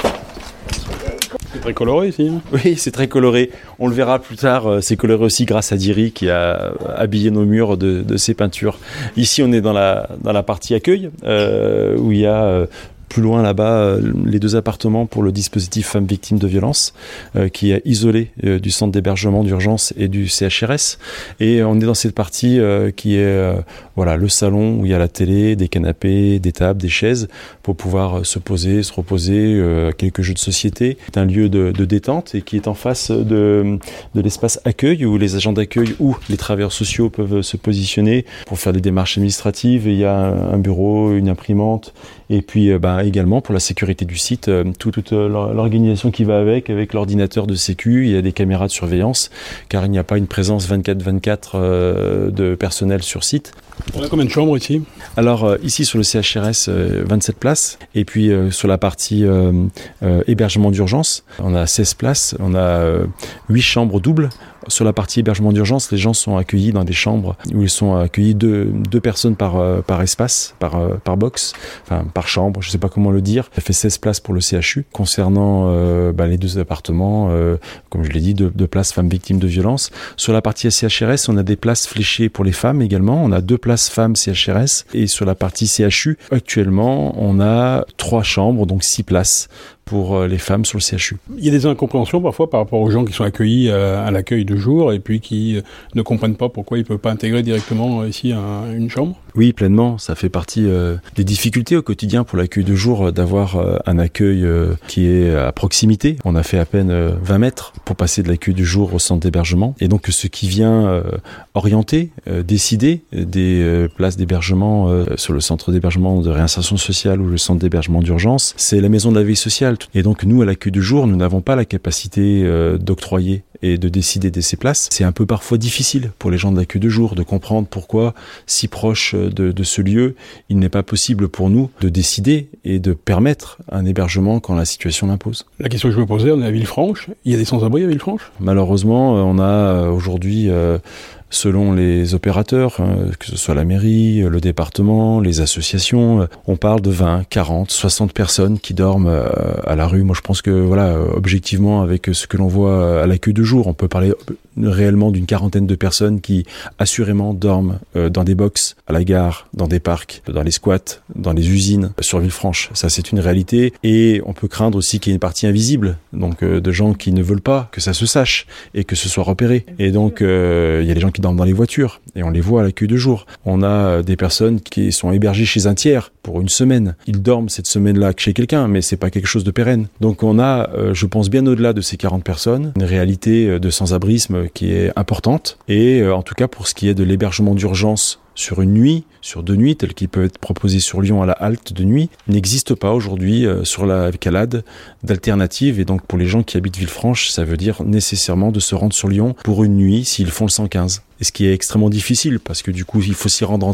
Speaker 8: C'est très coloré ici. Hein.
Speaker 9: Oui, c'est très coloré. On le verra plus tard, euh, c'est coloré aussi grâce à Diri qui a habillé nos murs de, de ses peintures. Ici, on est dans la, dans la partie accueil euh, où il y a... Euh, plus loin là-bas, les deux appartements pour le dispositif femmes victimes de violences euh, qui est isolé euh, du centre d'hébergement d'urgence et du C H R S. Et on est dans cette partie euh, qui est euh, voilà, le salon où il y a la télé, des canapés, des tables, des chaises pour pouvoir se poser, se reposer, euh, quelques jeux de société. C'est un lieu de, de détente et qui est en face de, de l'espace accueil où les agents d'accueil ou les travailleurs sociaux peuvent se positionner pour faire des démarches administratives. Et il y a un bureau, une imprimante et puis euh, bah, également pour la sécurité du site, euh, toute, toute euh, l'organisation qui va avec, avec l'ordinateur de sécu, il y a des caméras de surveillance, car il n'y a pas une présence vingt-quatre vingt-quatre euh, de personnel sur site.
Speaker 8: On a combien de chambres ici ?
Speaker 9: Alors euh, ici sur le C H R S, euh, vingt-sept places, et puis euh, sur la partie euh, euh, hébergement d'urgence, on a seize places, on a euh, huit chambres doubles. Sur la partie hébergement d'urgence, les gens sont accueillis dans des chambres où ils sont accueillis deux, deux personnes par, euh, par espace, par, euh, par box, enfin par chambre, je ne sais pas comment le dire. Ça fait seize places pour le C H U. Concernant euh, bah, les deux appartements, euh, comme je l'ai dit, deux, deux places femmes victimes de violences. Sur la partie C H R S, on a des places fléchées pour les femmes également. On a deux places femmes C H R S. Et sur la partie C H U, actuellement, on a trois chambres, donc six places pour les femmes sur le C H U.
Speaker 8: Il y a des incompréhensions parfois par rapport aux gens qui sont accueillis à l'accueil de jour et puis qui ne comprennent pas pourquoi ils ne peuvent pas intégrer directement ici une chambre.
Speaker 9: Oui, pleinement. Ça fait partie euh, des difficultés au quotidien pour l'accueil de jour euh, d'avoir euh, un accueil euh, qui est à proximité. On a fait à peine euh, vingt mètres pour passer de l'accueil du jour au centre d'hébergement. Et donc ce qui vient euh, orienter, euh, décider des euh, places d'hébergement euh, sur le centre d'hébergement de réinsertion sociale ou le centre d'hébergement d'urgence, c'est la maison de la veille sociale. Et donc nous, à l'accueil du jour, nous n'avons pas la capacité euh, d'octroyer et de décider de ces places. C'est un peu parfois difficile pour les gens de l'accueil de jour de comprendre pourquoi, si proche de, de ce lieu, il n'est pas possible pour nous de décider et de permettre un hébergement quand la situation l'impose.
Speaker 8: La question que je me posais, on est à Villefranche. Il y a des sans-abri à Villefranche ?
Speaker 9: Malheureusement, on a aujourd'hui... Euh, selon les opérateurs, que ce soit la mairie, le département, les associations, on parle de vingt, quarante, soixante personnes qui dorment à la rue. Moi, je pense que, voilà, objectivement, avec ce que l'on voit à l'accueil de jour, on peut parler réellement d'une quarantaine de personnes qui, assurément, dorment dans des box, à la gare, dans des parcs, dans les squats, dans les usines, sur Villefranche. Ça, c'est une réalité. Et on peut craindre aussi qu'il y ait une partie invisible, donc de gens qui ne veulent pas que ça se sache et que ce soit repéré. Et donc, euh, il y a des gens qui dorment dans les voitures et on les voit à l'accueil de jour. On a des personnes qui sont hébergées chez un tiers pour une semaine. Ils dorment cette semaine-là chez quelqu'un, mais c'est pas quelque chose de pérenne. Donc on a, euh, je pense, bien au-delà de ces quarante personnes, une réalité de sans-abrisme qui est importante. Et euh, en tout cas, pour ce qui est de l'hébergement d'urgence sur une nuit, sur deux nuits, tels qu'ils peuvent être proposés sur Lyon à la halte de nuit, n'existe pas aujourd'hui euh, sur la Calade d'alternative. Et donc pour les gens qui habitent Villefranche, ça veut dire nécessairement de se rendre sur Lyon pour une nuit s'ils font le cent quinze. Et ce qui est extrêmement difficile parce que du coup il faut s'y rendre en train.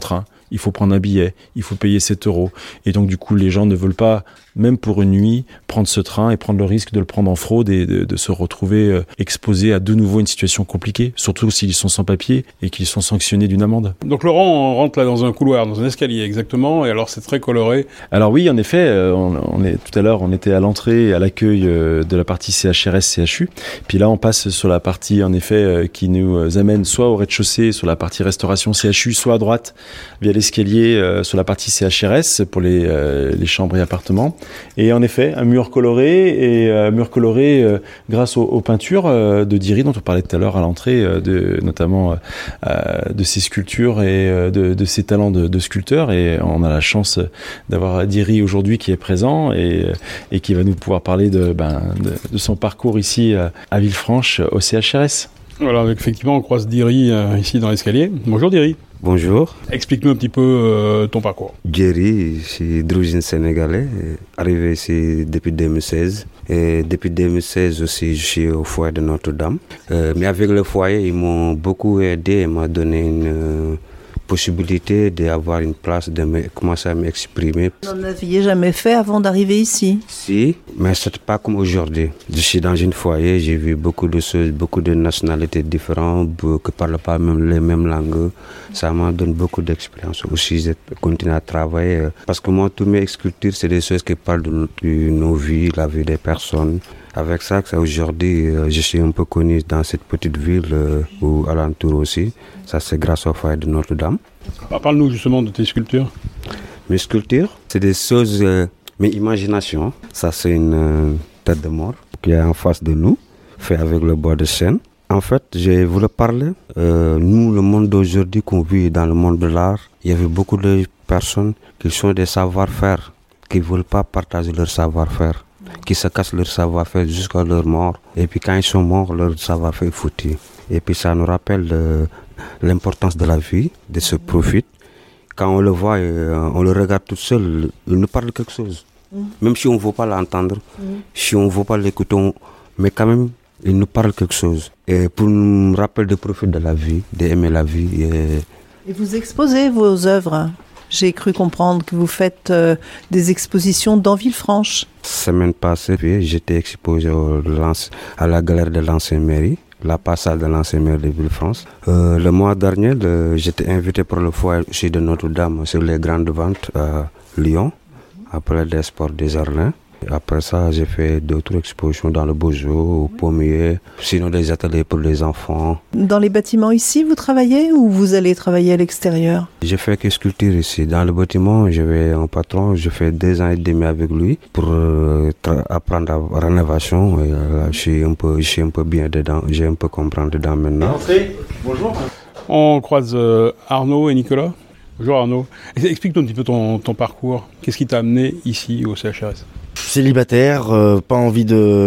Speaker 9: il faut prendre un billet, il faut payer sept euros. Et donc, du coup, les gens ne veulent pas, même pour une nuit, prendre ce train et prendre le risque de le prendre en fraude et de, de se retrouver euh, exposés à de nouveau une situation compliquée, surtout s'ils sont sans papier et qu'ils sont sanctionnés d'une amende.
Speaker 8: Donc Laurent, on rentre là dans un couloir, dans un escalier exactement, et alors c'est très coloré.
Speaker 9: Alors oui, en effet, euh, on, on est, tout à l'heure, on était à l'entrée, à l'accueil euh, de la partie C H R S C H U, puis là on passe sur la partie en effet euh, qui nous amène soit au rez-de-chaussée, sur la partie restauration C H U, soit à droite via l'escalier euh, sur la partie C H R S pour les, euh, les chambres et appartements. Et en effet, un mur coloré, et un euh, mur coloré euh, grâce aux, aux peintures euh, de Diri dont on parlait tout à l'heure à l'entrée, euh, de, notamment euh, de ses sculptures et euh, de, de ses talents de, de sculpteur. Et on a la chance d'avoir Diri aujourd'hui qui est présent et, et qui va nous pouvoir parler de, ben, de, de son parcours ici à Villefranche au C H R S.
Speaker 8: Voilà, effectivement, on croise Diri euh, ici dans l'escalier. Bonjour Diri.
Speaker 19: Bonjour.
Speaker 8: Explique-nous un petit peu euh, ton parcours.
Speaker 19: Diri, je suis d'origine sénégalaise, arrivé ici depuis deux mille seize. Et depuis deux mille seize aussi, je suis au foyer de Notre-Dame. Euh, mais avec le foyer, ils m'ont beaucoup aidé et m'ont donné une euh, possibilité d'avoir une place, de me, commencer à m'exprimer.
Speaker 11: Vous n'en aviez jamais fait avant d'arriver ici?
Speaker 19: Si, mais ce n'est pas comme aujourd'hui. Je suis dans un foyer, j'ai vu beaucoup de choses, beaucoup de nationalités différentes, qui ne parlent pas même les mêmes langues. Ça m'a donné beaucoup d'expérience. Aussi, je continue à travailler. Parce que moi, toutes mes sculptures, c'est des choses qui parlent de, de nos vies, la vie des personnes. Avec ça, aujourd'hui, je suis un peu connu dans cette petite ville euh, ou alentour aussi. Ça, c'est grâce au foyer de Notre-Dame.
Speaker 8: Alors, parle-nous justement de tes sculptures.
Speaker 19: Mes sculptures, c'est des choses, euh, mes imaginations. Ça, c'est une euh, tête de mort qui est en face de nous, fait avec le bois de chêne. En fait, je voulais parler. Euh, nous, le monde d'aujourd'hui qu'on vit dans le monde de l'art, il y avait beaucoup de personnes qui sont des savoir-faire, qui ne veulent pas partager leur savoir-faire, qui se cassent leur savoir-faire jusqu'à leur mort. Et puis quand ils sont morts, leur savoir-faire est foutu. Et puis ça nous rappelle euh, l'importance de la vie, de ce profit. Quand on le voit, euh, on le regarde tout seul, il nous parle quelque chose. Mm. Même si on ne veut pas l'entendre, mm. si on ne veut pas l'écouter, on... mais quand même, il nous parle quelque chose. Et pour nous rappeler le profit de la vie, d'aimer la vie. Et...
Speaker 11: et vous exposez vos œuvres? J'ai cru comprendre que vous faites euh, des expositions dans Villefranche.
Speaker 19: Semaine passée, j'étais exposé au, à la galerie de l'ancienne mairie, la passage de l'ancienne mairie de Villefranche. Euh, le mois dernier, le, j'étais invité pour le foyer aussi de Notre-Dame sur les grandes ventes à Lyon, après des sports des Arlins. Après ça, j'ai fait d'autres expositions dans le Beaujolais, au Pommier, sinon des ateliers pour les enfants.
Speaker 11: Dans les bâtiments ici, vous travaillez ou vous allez travailler à l'extérieur?
Speaker 19: J'ai fait que sculpture ici. Dans le bâtiment, j'avais un patron, j'ai fait deux ans et demi avec lui pour euh, tra- apprendre la rénovation. Et, euh, je suis un peu, je suis un peu bien dedans, j'ai un peu compris dedans maintenant.
Speaker 8: Entrez. Bonjour. On croise euh, Arnaud et Nicolas. Bonjour Arnaud. Explique-nous un petit peu ton, ton parcours. Qu'est-ce qui t'a amené ici au C H R S?
Speaker 20: Célibataire, euh, pas envie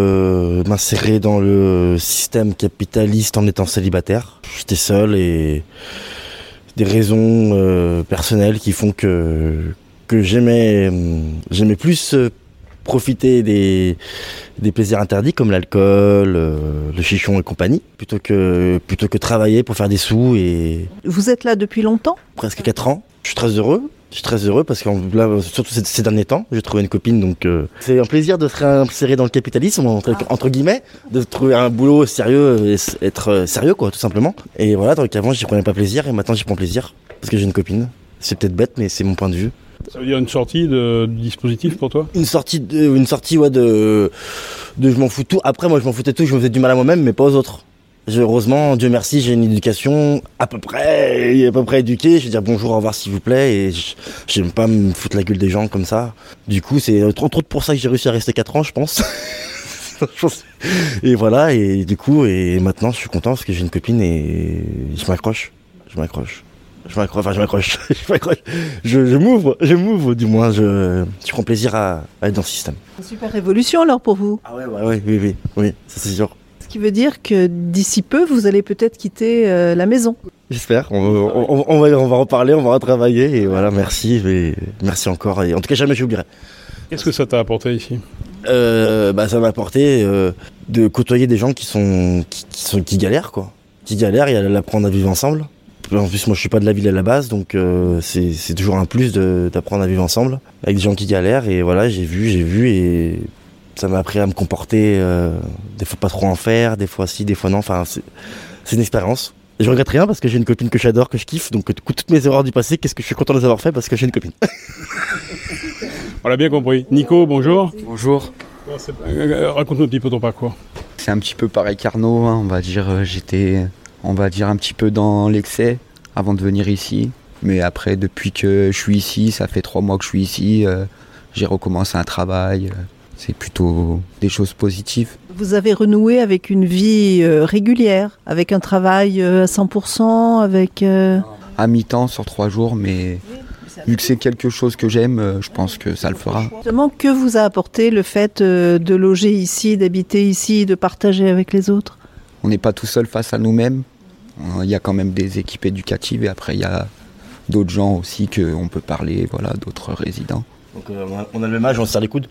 Speaker 20: de m'insérer dans le système capitaliste en étant célibataire. J'étais seul et des raisons euh, personnelles qui font que que j'aimais j'aimais plus profiter des des plaisirs interdits comme l'alcool, euh, le chichon et compagnie, plutôt que plutôt que travailler pour faire des sous. Et
Speaker 11: vous êtes là depuis longtemps?
Speaker 20: Presque quatre ans. Je suis très heureux. Je suis très heureux parce que là, surtout ces, ces derniers temps, j'ai trouvé une copine, donc euh, c'est un plaisir de se réinsérer dans le capitalisme, entre, entre guillemets, de trouver un boulot sérieux, et être euh, sérieux quoi, tout simplement. Et voilà, donc avant j'y prenais pas plaisir et maintenant j'y prends plaisir parce que j'ai une copine. C'est peut-être bête, mais c'est mon point de vue.
Speaker 8: Ça veut dire une sortie de, de dispositif pour toi?
Speaker 20: Une sortie, de, une sortie, ouais, de, de je m'en fous tout. Après, moi, je m'en foutais tout, je me faisais du mal à moi-même, mais pas aux autres. Je, heureusement, Dieu merci, j'ai une éducation à peu près, à peu près éduquée. Je vais dire bonjour, au revoir, s'il vous plaît, et je, j'aime pas me foutre la gueule des gens comme ça. Du coup, c'est trop, trop pour ça que j'ai réussi à rester quatre ans, je pense. Et voilà, et du coup, et maintenant, je suis content parce que j'ai une copine et je m'accroche, je m'accroche. Je m'accroche, enfin je m'accroche, je m'accroche, je, je m'ouvre, je m'ouvre du moins, je, je prends plaisir à, à être dans ce système.
Speaker 11: Une super évolution alors pour vous.
Speaker 20: Ah ouais, ouais, ouais, oui, oui, oui, ça c'est sûr.
Speaker 11: Ce qui veut dire que d'ici peu, vous allez peut-être quitter euh, la maison.
Speaker 20: J'espère, on, on, on, va, on va reparler, on va retravailler, et voilà, merci, et merci encore, et en tout cas jamais j'oublierai.
Speaker 8: Qu'est-ce que ça t'a apporté ici?
Speaker 20: euh, bah, Ça m'a apporté euh, de côtoyer des gens qui, sont, qui, qui, sont, qui galèrent, quoi. Qui galèrent et à l'apprendre à vivre ensemble. En plus, moi, je suis pas de la ville à la base, donc euh, c'est, c'est toujours un plus de, d'apprendre à vivre ensemble avec des gens qui galèrent. Et voilà, j'ai vu, j'ai vu, et ça m'a appris à me comporter. Euh, des fois pas trop en faire, des fois si, des fois non. Enfin, c'est, c'est une expérience. Et je regrette rien parce que j'ai une copine que j'adore, que je kiffe. Donc, toutes mes erreurs du passé, qu'est-ce que je suis content de les avoir fait parce que j'ai une copine.
Speaker 8: On l'a bien compris. Nico, bonjour.
Speaker 21: Bonjour.
Speaker 8: Euh, Raconte-nous un petit peu ton parcours.
Speaker 21: C'est un petit peu pareil qu'Arnaud, hein, on va dire. J'étais, on va dire, un petit peu dans l'excès avant de venir ici. Mais après, depuis que je suis ici, ça fait trois mois que je suis ici, euh, j'ai recommencé un travail. Euh, c'est plutôt des choses positives.
Speaker 11: Vous avez renoué avec une vie euh, régulière, avec un travail euh, à cent pour cent, avec... Euh...
Speaker 21: À mi-temps sur trois jours, mais vu que c'est quelque chose que j'aime, euh, je pense que ça le fera.
Speaker 11: Justement, que vous a apporté le fait euh, de loger ici, d'habiter ici, de partager avec les autres ?
Speaker 21: On n'est pas tout seul face à nous-mêmes. Il y a quand même des équipes éducatives et après il y a d'autres gens aussi qu'on peut parler, voilà, d'autres résidents.
Speaker 20: Donc euh, on a le même âge, on se serre les coudes.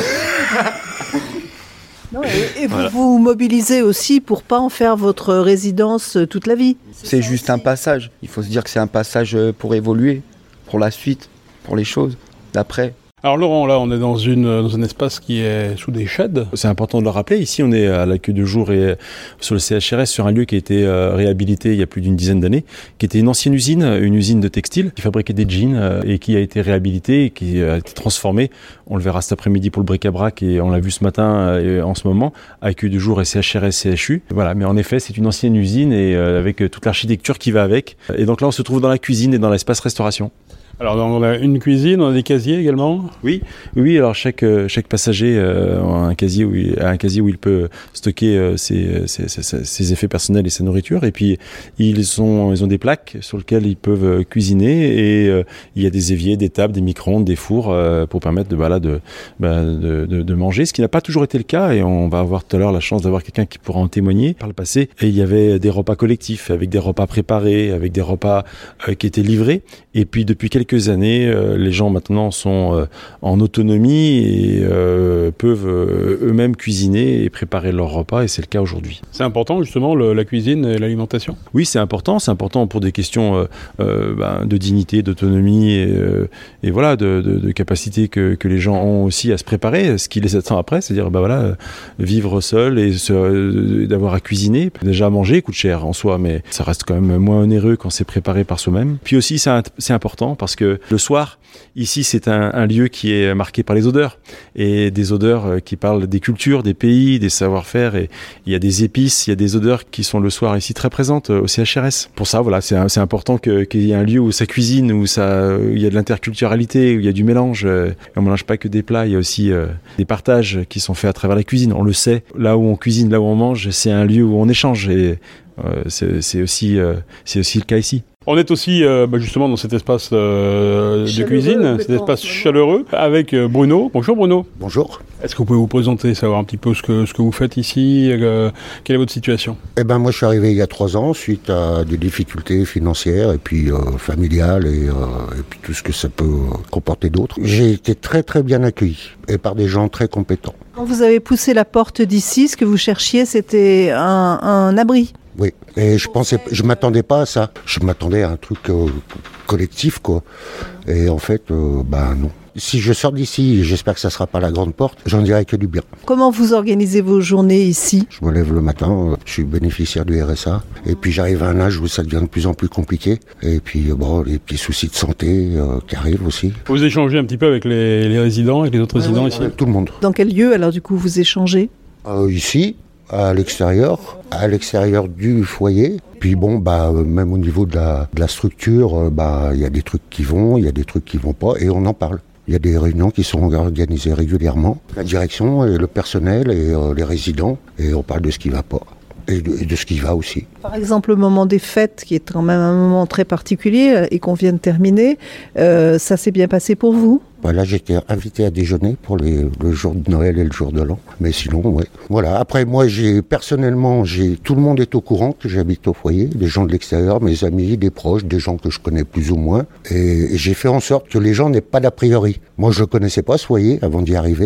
Speaker 11: Non, et, et vous voilà. Vous mobilisez aussi pour pas en faire votre résidence toute la vie.
Speaker 21: C'est juste un passage. Il faut se dire que c'est un passage pour évoluer, pour la suite, pour les choses d'après.
Speaker 8: Alors Laurent, là on est dans, une, dans un espace qui est sous des sheds.
Speaker 9: C'est important de le rappeler, ici on est à l'accueil de jour et sur le C H R S, sur un lieu qui a été réhabilité il y a plus d'une dizaine d'années, qui était une ancienne usine, une usine de textile, qui fabriquait des jeans et qui a été réhabilitée et qui a été transformée. On le verra cet après-midi pour le bric-à-brac et on l'a vu ce matin et en ce moment, accueil de jour et C H R S, C H U. Voilà, mais en effet c'est une ancienne usine et avec toute l'architecture qui va avec. Et donc là on se trouve dans la cuisine et dans l'espace restauration.
Speaker 8: Alors on a une cuisine, on a des casiers également.
Speaker 9: Oui, oui. Alors chaque chaque passager euh, a un casier où il a un casier où il peut stocker euh, ses, ses, ses, ses effets personnels et sa nourriture. Et puis ils sont ils ont des plaques sur lesquelles ils peuvent cuisiner et euh, il y a des éviers, des tables, des micro-ondes, des fours euh, pour permettre de voilà de, bah, de de de manger. Ce qui n'a pas toujours été le cas et on va avoir tout à l'heure la chance d'avoir quelqu'un qui pourra en témoigner. Par le passé, et il y avait des repas collectifs avec des repas préparés, avec des repas euh, qui étaient livrés. Et puis depuis quelques Quelques années, euh, les gens maintenant sont euh, en autonomie et euh, peuvent euh, eux-mêmes cuisiner et préparer leurs repas et c'est le cas aujourd'hui.
Speaker 8: C'est important justement le, la cuisine et l'alimentation ?
Speaker 9: Oui, c'est important, c'est important pour des questions euh, euh, ben, de dignité, d'autonomie et, euh, et voilà, de, de, de capacité que, que les gens ont aussi à se préparer, ce qui les attend après, c'est-à-dire ben, voilà, euh, vivre seul et se, euh, d'avoir à cuisiner. Déjà manger coûte cher en soi, mais ça reste quand même moins onéreux quand c'est préparé par soi-même. Puis aussi c'est, c'est important parce que le soir, ici, c'est un, un lieu qui est marqué par les odeurs et des odeurs qui parlent des cultures, des pays, des savoir-faire. Et il y a des épices, il y a des odeurs qui sont le soir ici très présentes au C H R S. Pour ça, voilà, c'est, c'est important que, qu'il y ait un lieu où ça cuisine, où ça, où il y a de l'interculturalité, où il y a du mélange. On ne mange pas que des plats, il y a aussi euh, des partages qui sont faits à travers la cuisine. On le sait, là où on cuisine, là où on mange, c'est un lieu où on échange. Et euh, c'est, c'est aussi, euh, c'est aussi le cas ici.
Speaker 8: On est aussi euh, bah justement dans cet espace euh, de cuisine, cet espace chaleureux, avec euh, Bruno. Bonjour Bruno.
Speaker 3: Bonjour.
Speaker 8: Est-ce que vous pouvez vous présenter, savoir un petit peu ce que, ce que vous faites ici, euh, quelle est votre situation ?
Speaker 3: Eh ben moi je suis arrivé il y a trois ans suite à des difficultés financières et puis euh, familiales et, euh, et puis tout ce que ça peut comporter d'autres. J'ai été très très bien accueilli et par des gens très compétents.
Speaker 11: Quand vous avez poussé la porte d'ici, ce que vous cherchiez c'était un, un abri.
Speaker 3: Oui, et je pensais, je m'attendais pas à ça. Je m'attendais à un truc euh, collectif, quoi. Et en fait, euh, bah non. Si je sors d'ici, j'espère que ça sera pas la grande porte, j'en dirai que du bien.
Speaker 11: Comment vous organisez vos journées ici ?
Speaker 3: Je me lève le matin, je suis bénéficiaire du R S A, et puis j'arrive à un âge où ça devient de plus en plus compliqué. Et puis bon, les petits soucis de santé euh, qui arrivent aussi.
Speaker 8: Vous échangez un petit peu avec les, les résidents, avec les autres ouais, résidents
Speaker 3: ouais,
Speaker 8: ici ?
Speaker 3: Avec tout le monde.
Speaker 11: Dans quel lieu alors du coup vous échangez ?
Speaker 3: euh, Ici. À l'extérieur, à l'extérieur du foyer. Puis bon, bah même au niveau de la, de la structure, bah il y a des trucs qui vont, il y a des trucs qui vont pas, et on en parle. Il y a des réunions qui sont organisées régulièrement. La direction, et le personnel et euh, les résidents, et on parle de ce qui va pas. Et de, et de ce qui va aussi.
Speaker 11: Par exemple, le moment des fêtes, qui est quand même un moment très particulier et qu'on vient de terminer, euh, ça s'est bien passé pour vous ?
Speaker 3: Bah là, j'étais invité à déjeuner pour les, le jour de Noël et le jour de l'an. Mais sinon, ouais. Voilà. Après, moi, j'ai personnellement, j'ai tout le monde est au courant que j'habite au foyer, des gens de l'extérieur, mes amis, des proches, des gens que je connais plus ou moins. Et, et j'ai fait en sorte que les gens n'aient pas d'a priori. Moi, je ne connaissais pas ce foyer avant d'y arriver.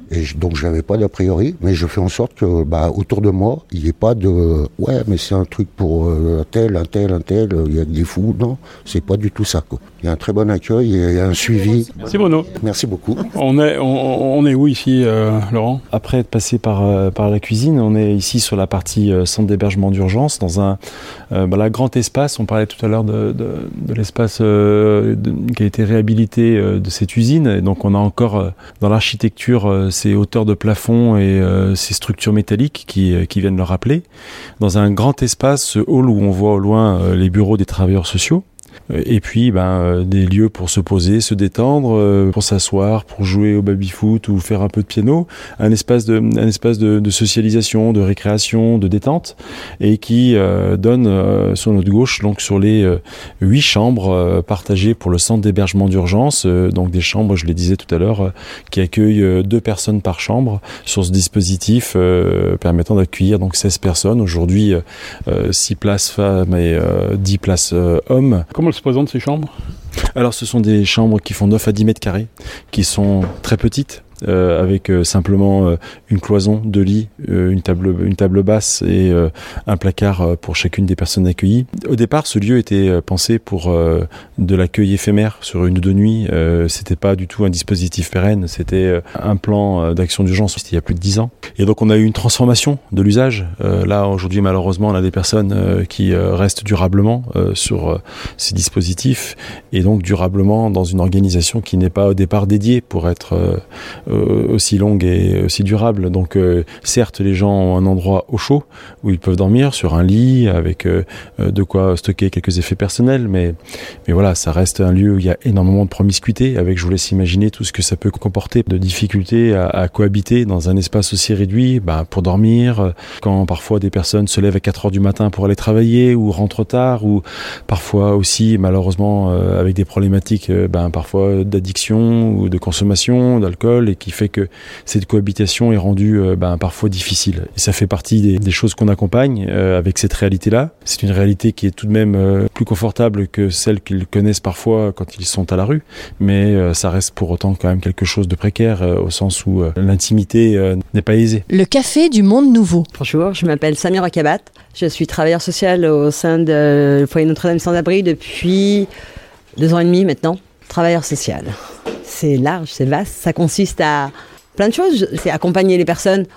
Speaker 3: Et je, donc j'avais pas d'a priori, mais je fais en sorte que bah, autour de moi, il n'y ait pas de « ouais, mais c'est un truc pour euh, un tel, un tel, un tel, il y a des fous ». Non, c'est pas du tout ça, quoi. Il y a un très bon accueil et il y a un suivi.
Speaker 8: Merci Bruno.
Speaker 3: Merci beaucoup.
Speaker 8: On est, on, on est où ici, euh, Laurent ?
Speaker 9: Après être passé par, euh, par la cuisine, on est ici sur la partie euh, centre d'hébergement d'urgence, dans un euh, bah, là, grand espace. On parlait tout à l'heure de, de, de l'espace euh, de, qui a été réhabilité euh, de cette usine. Et donc on a encore euh, dans l'architecture euh, ces hauteurs de plafond et euh, ces structures métalliques qui, euh, qui viennent le rappeler. Dans un grand espace, ce hall où on voit au loin euh, les bureaux des travailleurs sociaux. Et puis ben, euh, des lieux pour se poser, se détendre, euh, pour s'asseoir, pour jouer au baby-foot ou faire un peu de piano, un espace de, un espace de, de socialisation, de récréation, de détente, et qui euh, donne euh, sur notre gauche, donc sur les euh, huit chambres euh, partagées pour le centre d'hébergement d'urgence, euh, donc des chambres, je le disais tout à l'heure, euh, qui accueillent euh, deux personnes par chambre sur ce dispositif euh, permettant d'accueillir donc seize personnes. Aujourd'hui, euh, six places femmes et euh, dix places euh, hommes.
Speaker 8: Comment se présentent ces chambres ?
Speaker 9: Alors ce sont des chambres qui font neuf à dix mètres carrés, qui sont très petites, euh, avec euh, simplement euh, une cloison, deux lits, euh, une table, une table basse et euh, un placard euh, pour chacune des personnes accueillies. Au départ, ce lieu était euh, pensé pour euh, de l'accueil éphémère sur une ou deux nuits. Euh, c'était pas du tout un dispositif pérenne, c'était euh, un plan euh, d'action d'urgence, c'était il y a plus de dix ans. Et donc on a eu une transformation de l'usage. Euh, là aujourd'hui malheureusement on a des personnes euh, qui euh, restent durablement euh, sur euh, ces dispositifs et donc durablement dans une organisation qui n'est pas au départ dédiée pour être euh, euh, aussi longue et aussi durable. Donc euh, certes les gens ont un endroit au chaud où ils peuvent dormir sur un lit avec euh, de quoi stocker quelques effets personnels, mais, mais voilà, ça reste un lieu où il y a énormément de promiscuité, avec je vous laisse imaginer tout ce que ça peut comporter de difficultés à, à cohabiter dans un espace aussi réduit, bah, pour dormir, quand parfois des personnes se lèvent à quatre heures du matin pour aller travailler ou rentrent tard, ou parfois aussi malheureusement euh, avec des problématiques euh, bah, parfois d'addiction ou de consommation d'alcool, et qui fait que cette cohabitation est rendue euh, bah, parfois difficile. Et ça fait partie des, des choses qu'on accompagne euh, avec cette réalité-là. C'est une réalité qui est tout de même euh, plus confortable que celle qu'ils connaissent parfois quand ils sont à la rue, mais euh, ça reste pour autant quand même quelque chose de précaire euh, au sens où euh, l'intimité euh, n'est pas aisée.
Speaker 7: Le café du monde nouveau.
Speaker 6: Bonjour, je m'appelle Samira Kabat. Je suis travailleur social au sein du foyer Notre-Dame sans-abri depuis deux ans et demi maintenant. Travailleur social. C'est large, c'est vaste. Ça consiste à plein de choses. C'est accompagner les personnes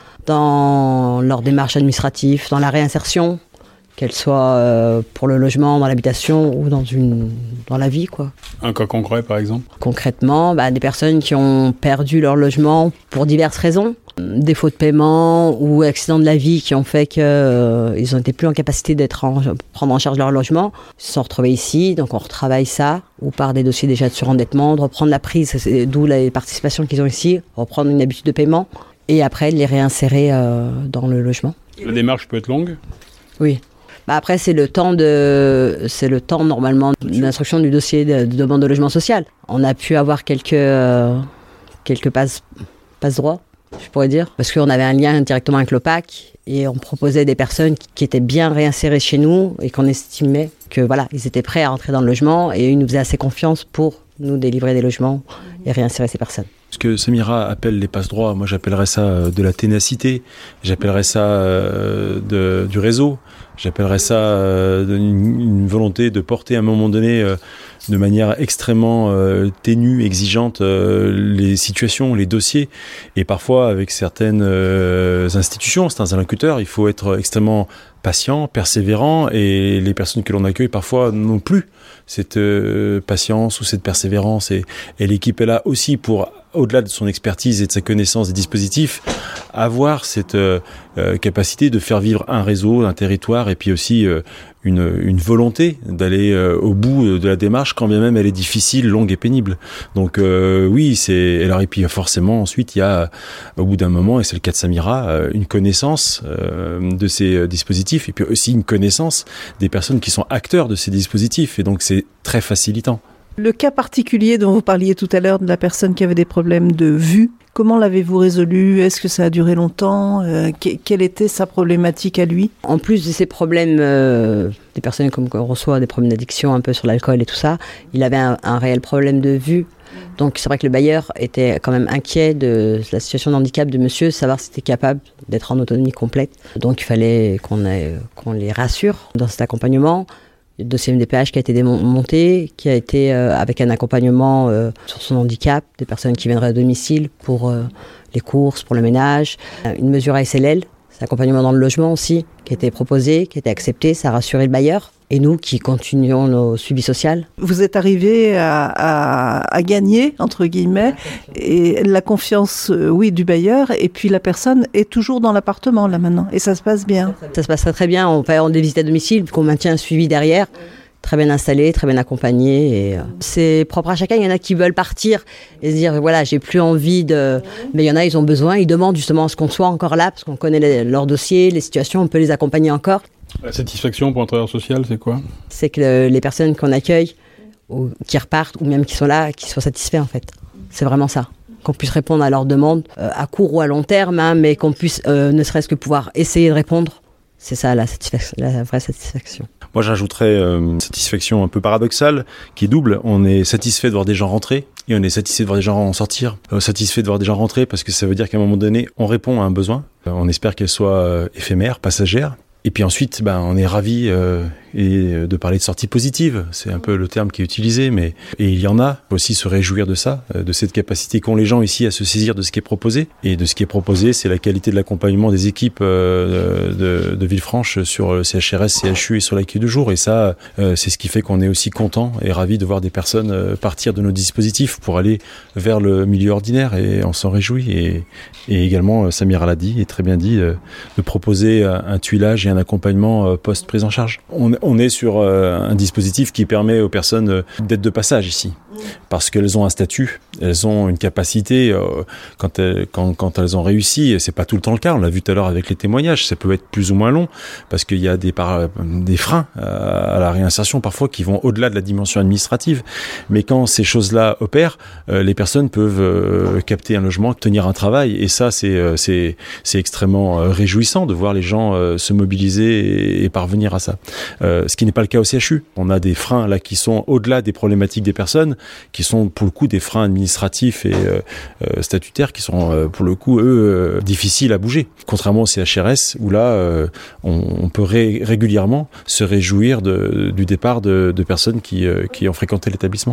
Speaker 6: dans leur démarche administrative, dans la réinsertion, qu'elle soit euh, pour le logement, dans l'habitation ou dans, une, dans la vie, quoi.
Speaker 8: Un cas concret, par exemple ?
Speaker 6: Concrètement, bah, des personnes qui ont perdu leur logement pour diverses raisons. Défaut de paiement ou accident de la vie qui ont fait qu'ils euh, n'ont été plus en capacité de prendre en charge leur logement. Ils se sont retrouvés ici, donc on retravaille ça, ou par des dossiers déjà de surendettement, de reprendre la prise, c'est d'où les participations qu'ils ont ici, reprendre une habitude de paiement, et après les réinsérer euh, dans le logement.
Speaker 8: La démarche peut être longue ?
Speaker 6: Oui. Bah après, c'est le temps de, c'est le temps normalement d'instruction du dossier de, de demande de logement social. On a pu avoir quelques, euh, quelques passe, passe-droits, je pourrais dire, parce qu'on avait un lien directement avec l'O P A C et on proposait des personnes qui, qui étaient bien réinsérées chez nous et qu'on estimait que voilà, ils étaient prêts à rentrer dans le logement et ils nous faisaient assez confiance pour nous délivrer des logements et réinsérer ces personnes.
Speaker 9: Ce que Samira appelle les passe-droits, moi j'appellerais ça de la ténacité, j'appellerais ça euh, de, du réseau, j'appellerais ça euh, une, une volonté de porter à un moment donné euh, de manière extrêmement euh, ténue, exigeante, euh, les situations, les dossiers. Et parfois, avec certaines euh, institutions, certains interlocuteurs, il faut être extrêmement patient, persévérant, et les personnes que l'on accueille parfois n'ont plus cette euh, patience ou cette persévérance. Et, et l'équipe est là aussi pour, au-delà de son expertise et de sa connaissance des dispositifs, avoir cette euh, euh, capacité de faire vivre un réseau, un territoire, et puis aussi euh, une, une volonté d'aller euh, au bout de la démarche, quand bien même elle est difficile, longue et pénible. Donc euh, oui, c'est. Alors, et puis forcément, ensuite, il y a, au bout d'un moment, et c'est le cas de Samira, euh, une connaissance euh, de ces dispositifs, et puis aussi une connaissance des personnes qui sont acteurs de ces dispositifs, et donc c'est très facilitant.
Speaker 11: Le cas particulier dont vous parliez tout à l'heure de la personne qui avait des problèmes de vue, comment l'avez-vous résolu ? Est-ce que ça a duré longtemps ? euh, que, Quelle était sa problématique à lui ?
Speaker 6: En plus de ces problèmes, euh, des personnes comme qu'on reçoit, des problèmes d'addiction un peu sur l'alcool et tout ça, il avait un, un réel problème de vue Donc c'est vrai que le bailleur était quand même inquiet de la situation de handicap de monsieur, savoir s'il était capable d'être en autonomie complète. Donc il fallait qu'on, ait, qu'on les rassure dans cet accompagnement. Le dossier M D P H qui a été démonté, qui a été euh, avec un accompagnement euh, sur son handicap, des personnes qui viendraient à domicile pour euh, les courses, pour le ménage. Une mesure A S L L, c'est l'accompagnement dans le logement aussi, qui a été proposé, qui a été accepté, ça a rassuré le bailleur. Et nous qui continuons nos suivis sociaux.
Speaker 11: Vous êtes arrivé à, à, à gagner, entre guillemets, et la confiance, euh, oui, du bailleur, et puis la personne est toujours dans l'appartement, là, maintenant, et ça se passe bien.
Speaker 6: Ça se passe très très bien, on fait des visites à domicile, qu'on maintient un suivi derrière, très bien installé, très bien accompagné, et euh, c'est propre à chacun. Il y en a qui veulent partir et se dire, voilà, j'ai plus envie de... Mais il y en a, ils ont besoin, ils demandent justement à ce qu'on soit encore là, parce qu'on connaît les, leurs dossiers, les situations, on peut les accompagner encore.
Speaker 8: La satisfaction pour un travailleur social, c'est quoi ?
Speaker 6: C'est que le, les personnes qu'on accueille, ou qui repartent, ou même qui sont là, qui soient satisfaits en fait. C'est vraiment ça. Qu'on puisse répondre à leurs demandes, euh, à court ou à long terme, hein, mais qu'on puisse euh, ne serait-ce que pouvoir essayer de répondre. C'est ça la, satisfaction, la vraie satisfaction.
Speaker 9: Moi j'ajouterais euh, une satisfaction un peu paradoxale, qui est double. On est satisfait de voir des gens rentrer, et on est satisfait de voir des gens en sortir. Euh, satisfait de voir des gens rentrer, parce que ça veut dire qu'à un moment donné, on répond à un besoin. Euh, on espère qu'elle soit euh, éphémère, passagère. Et puis ensuite, ben, on est ravis euh, et de parler de sortie positive. C'est un peu le terme qui est utilisé, mais et il y en a. Il faut aussi se réjouir de ça, de cette capacité qu'ont les gens ici à se saisir de ce qui est proposé. Et de ce qui est proposé, c'est la qualité de l'accompagnement des équipes euh, de, de Villefranche sur le C H R S, C H U et sur l'accueil de jour. Et ça, euh, c'est ce qui fait qu'on est aussi content et ravis de voir des personnes euh, partir de nos dispositifs pour aller vers le milieu ordinaire. Et on s'en réjouit. Et, et également, euh, Samira l'a dit, et très bien dit, euh, de proposer un, un tuilage et un accompagnement euh, post-prise en charge. On, on est sur euh, un dispositif qui permet aux personnes euh, d'être de passage ici, parce qu'elles ont un statut, elles ont une capacité, euh, quand, elles, quand, quand elles ont réussi, et c'est pas tout le temps le cas, on l'a vu tout à l'heure avec les témoignages, ça peut être plus ou moins long, parce qu'il y a des, par, des freins à, à la réinsertion parfois qui vont au-delà de la dimension administrative, mais quand ces choses-là opèrent, euh, les personnes peuvent euh, capter un logement, tenir un travail, et ça c'est, euh, c'est, c'est extrêmement euh, réjouissant de voir les gens euh, se mobiliser et, et parvenir à ça. Euh, ce qui n'est pas le cas au C H U. On a des freins là qui sont au-delà des problématiques des personnes, qui sont pour le coup des freins administratifs et euh, euh, statutaires qui sont euh, pour le coup eux euh, difficiles à bouger. Contrairement au C H R S où là euh, on, on peut ré- régulièrement se réjouir de, du départ de, de personnes qui, euh, qui ont fréquenté l'établissement.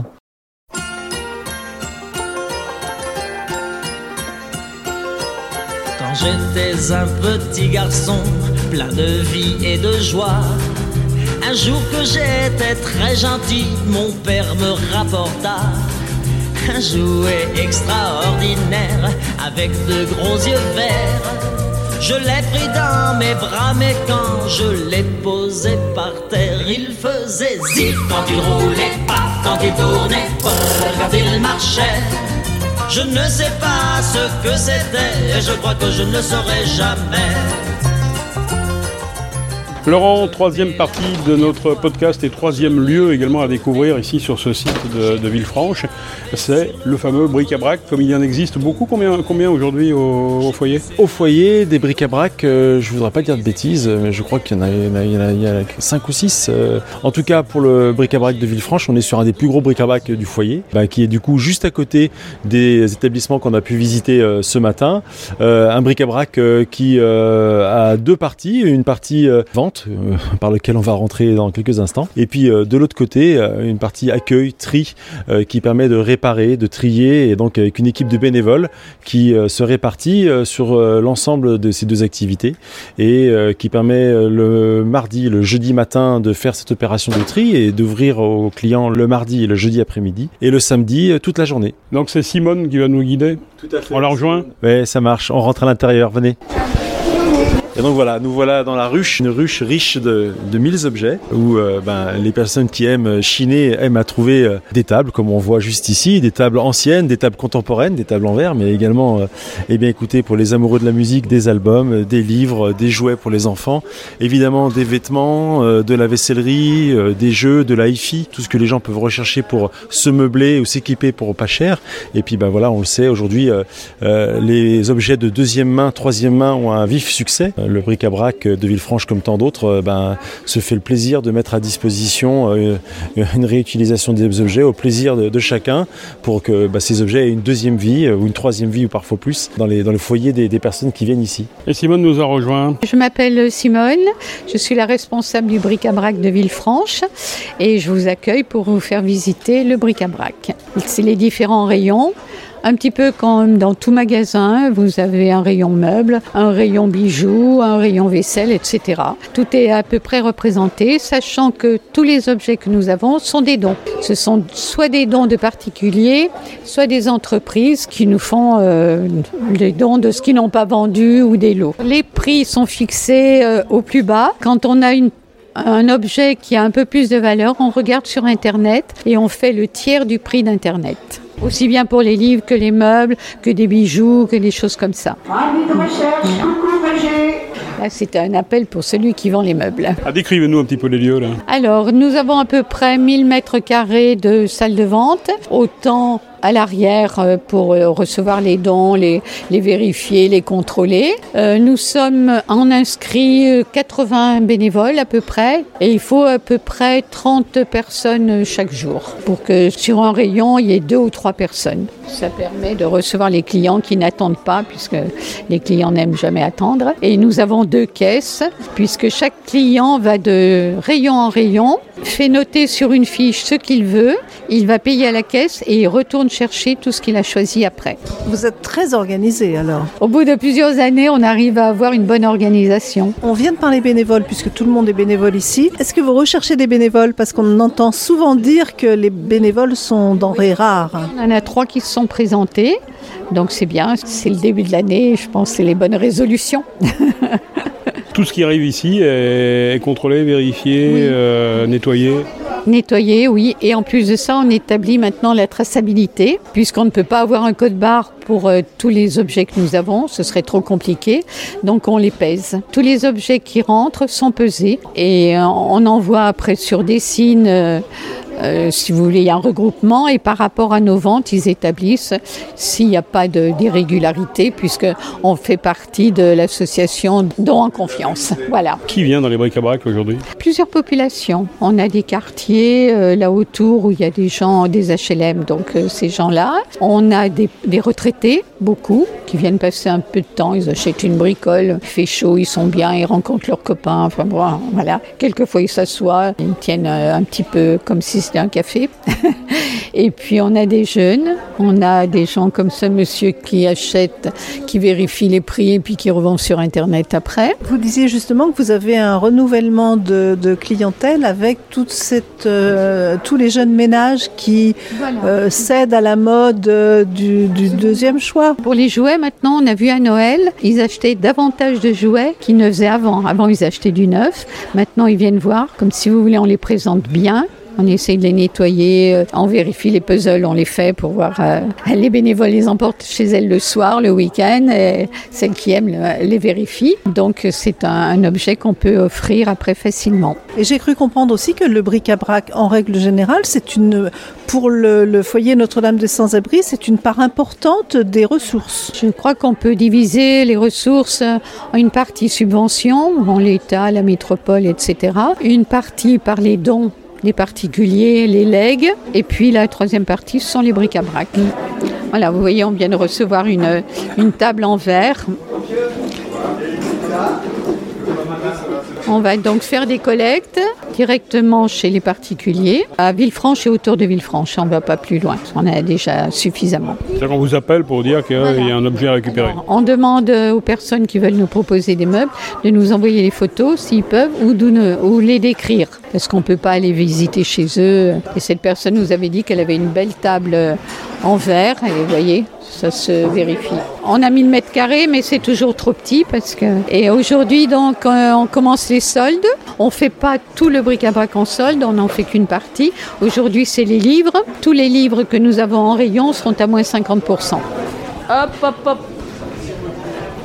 Speaker 5: Quand j'étais un petit garçon, plein de vie et de joie, un jour que j'étais très gentil, mon père me rapporta un jouet extraordinaire avec de gros yeux verts. Je l'ai pris dans mes bras, mais quand je l'ai posé par terre, il faisait zip quand il roulait, paf quand il tournait, paf quand il marchait. Je ne sais pas ce que c'était, et je crois que je ne le saurai jamais.
Speaker 8: Laurent, troisième partie de notre podcast et troisième lieu également à découvrir ici sur ce site de, de Villefranche, c'est le fameux bric-à-brac, comme il y en existe beaucoup. Combien, combien aujourd'hui au, au foyer ?
Speaker 9: Au foyer, des bric-à-brac, euh, je ne voudrais pas dire de bêtises, mais je crois qu'il y en a, il y en a, il y en a, il y a cinq ou six. Euh, en tout cas, pour le bric-à-brac de Villefranche, on est sur un des plus gros bric-à-brac du foyer, bah, qui est du coup juste à côté des établissements qu'on a pu visiter euh, ce matin. Euh, un bric-à-brac euh, qui euh, a deux parties, une partie euh, vente, Euh, par lequel on va rentrer dans quelques instants. Et puis euh, de l'autre côté, euh, une partie accueil, tri, euh, qui permet de réparer, de trier, et donc avec une équipe de bénévoles qui euh, se répartit euh, sur euh, l'ensemble de ces deux activités et euh, qui permet euh, le mardi, le jeudi matin de faire cette opération de tri et d'ouvrir aux clients le mardi et le jeudi après-midi et le samedi euh, toute la journée.
Speaker 8: Donc c'est Simone qui va nous guider.
Speaker 9: Tout à fait.
Speaker 8: On la rejoint ?
Speaker 9: Oui, ça marche. On rentre à l'intérieur. Venez. Et donc voilà, nous voilà dans la ruche, une ruche riche de, de mille objets, où euh, ben, les personnes qui aiment chiner aiment à trouver euh, des tables, comme on voit juste ici, des tables anciennes, des tables contemporaines, des tables en verre, mais également, euh, eh bien, écoutez, pour les amoureux de la musique, des albums, des livres, des jouets pour les enfants, évidemment des vêtements, euh, de la vaissellerie, euh, des jeux, de la hi-fi, tout ce que les gens peuvent rechercher pour se meubler ou s'équiper pour pas cher. Et puis ben voilà, on le sait, aujourd'hui, euh, euh, les objets de deuxième main, troisième main ont un vif succès. Euh, le bric-à-brac de Villefranche, comme tant d'autres, euh, ben, se fait le plaisir de mettre à disposition euh, une réutilisation des objets au plaisir de, de chacun pour que ben, ces objets aient une deuxième vie euh, ou une troisième vie ou parfois plus dans les, dans les foyers des, des personnes qui viennent ici.
Speaker 8: Et Simone nous a rejoint.
Speaker 12: Je m'appelle Simone, je suis la responsable du bric-à-brac de Villefranche et je vous accueille pour vous faire visiter le bric-à-brac. C'est les différents rayons. Un petit peu comme dans tout magasin, vous avez un rayon meubles, un rayon bijoux, un rayon vaisselle, et cetera. Tout est à peu près représenté, sachant que tous les objets que nous avons sont des dons. Ce sont soit des dons de particuliers, soit des entreprises qui nous font euh, des dons de ce qu'ils n'ont pas vendu ou des lots. Les prix sont fixés euh, au plus bas. Quand on a une un objet qui a un peu plus de valeur, on regarde sur Internet et on fait le tiers du prix d'Internet. Aussi bien pour les livres que les meubles, que des bijoux, que des choses comme ça. Là, c'est un appel pour celui qui vend les meubles.
Speaker 8: Ah, décrivez-nous un petit peu les lieux là.
Speaker 12: Alors, nous avons à peu près mille mètres carrés de salle de vente, autant à l'arrière pour recevoir les dons, les, les vérifier, les contrôler. Euh, nous sommes en inscrits quatre-vingts bénévoles à peu près et il faut à peu près trente personnes chaque jour pour que sur un rayon, il y ait deux ou trois personnes. Ça permet de recevoir les clients qui n'attendent pas puisque les clients n'aiment jamais attendre. Et nous avons deux caisses puisque chaque client va de rayon en rayon, fait noter sur une fiche ce qu'il veut, il va payer à la caisse et il retourne chercher tout ce qu'il a choisi après.
Speaker 11: Vous êtes très organisé alors.
Speaker 12: Au bout de plusieurs années, on arrive à avoir une bonne organisation.
Speaker 11: On vient de parler bénévoles puisque tout le monde est bénévole ici. Est-ce que vous recherchez des bénévoles? Parce qu'on entend souvent dire que les bénévoles sont denrées rares.
Speaker 12: On en a trois qui se sont présentés, donc c'est bien. C'est le début de l'année, je pense que c'est les bonnes résolutions.
Speaker 8: Tout ce qui arrive ici est contrôlé, vérifié, oui. euh, nettoyé.
Speaker 12: Nettoyer, oui. Et en plus de ça, on établit maintenant la traçabilité, puisqu'on ne peut pas avoir un code barre pour euh, tous les objets que nous avons. Ce serait trop compliqué. Donc, on les pèse. Tous les objets qui rentrent sont pesés. Et euh, on envoie après sur des signes... Euh, Euh, si vous voulez, il y a un regroupement et par rapport à nos ventes, ils établissent s'il n'y a pas de, d'irrégularité puisqu'on fait partie de l'association Dons en Confiance. Voilà.
Speaker 8: Qui vient dans les bric-à-brac aujourd'hui?
Speaker 12: Plusieurs populations. On a des quartiers euh, là autour où il y a des gens, des H L M, donc euh, ces gens-là. On a des, des retraités, beaucoup, qui viennent passer un peu de temps. Ils achètent une bricole, il fait chaud, ils sont bien, ils rencontrent leurs copains. Enfin bon, voilà. Quelquefois, ils s'assoient, ils tiennent euh, un petit peu comme si c'était un café. Et puis on a des jeunes, on a des gens comme ce monsieur qui achète, qui vérifie les prix et puis qui revend sur Internet après.
Speaker 11: Vous disiez justement que vous avez un renouvellement de, de clientèle avec toute cette, euh, tous les jeunes ménages qui voilà. euh, cèdent à la mode euh, du, du deuxième choix.
Speaker 12: Pour les jouets maintenant, on a vu à Noël, ils achetaient davantage de jouets qu'ils ne faisaient avant. Avant ils achetaient du neuf, maintenant ils viennent voir, comme si vous voulez on les présente bien. On essaye de les nettoyer, on vérifie les puzzles, on les fait pour voir. Euh, les bénévoles les emportent chez elles le soir, le week-end, et celles qui aiment les vérifient. Donc c'est un, un objet qu'on peut offrir après facilement.
Speaker 11: Et j'ai cru comprendre aussi que le bric-à-brac, en règle générale, c'est une, pour le, le foyer Notre-Dame des Sans-Abris, c'est une part importante des ressources.
Speaker 12: Je crois qu'on peut diviser les ressources en une partie subvention, bon, l'État, la métropole, et cetera. Une partie par les dons. Les particuliers, les legs, et puis la troisième partie, ce sont les bric-à-brac. Voilà, vous voyez, on vient de recevoir une, une table en verre. On va donc faire des collectes directement chez les particuliers, à Villefranche et autour de Villefranche. On ne va pas plus loin, on a déjà suffisamment.
Speaker 8: C'est-à-dire qu'on vous appelle pour dire qu'il voilà. y a un objet à récupérer.
Speaker 12: Alors, on demande aux personnes qui veulent nous proposer des meubles de nous envoyer les photos, s'ils peuvent, ou, de, ou les décrire. Parce qu'on ne peut pas aller visiter chez eux. Et cette personne nous avait dit qu'elle avait une belle table en verre, et vous voyez, ça se vérifie. On a mille mètres carrés, mais c'est toujours trop petit parce que... Et aujourd'hui, donc, on commence les soldes. On ne fait pas tout le bric-à-brac en solde, on n'en fait qu'une partie. Aujourd'hui, c'est les livres. Tous les livres que nous avons en rayon seront à moins cinquante pour cent. Hop, hop, hop.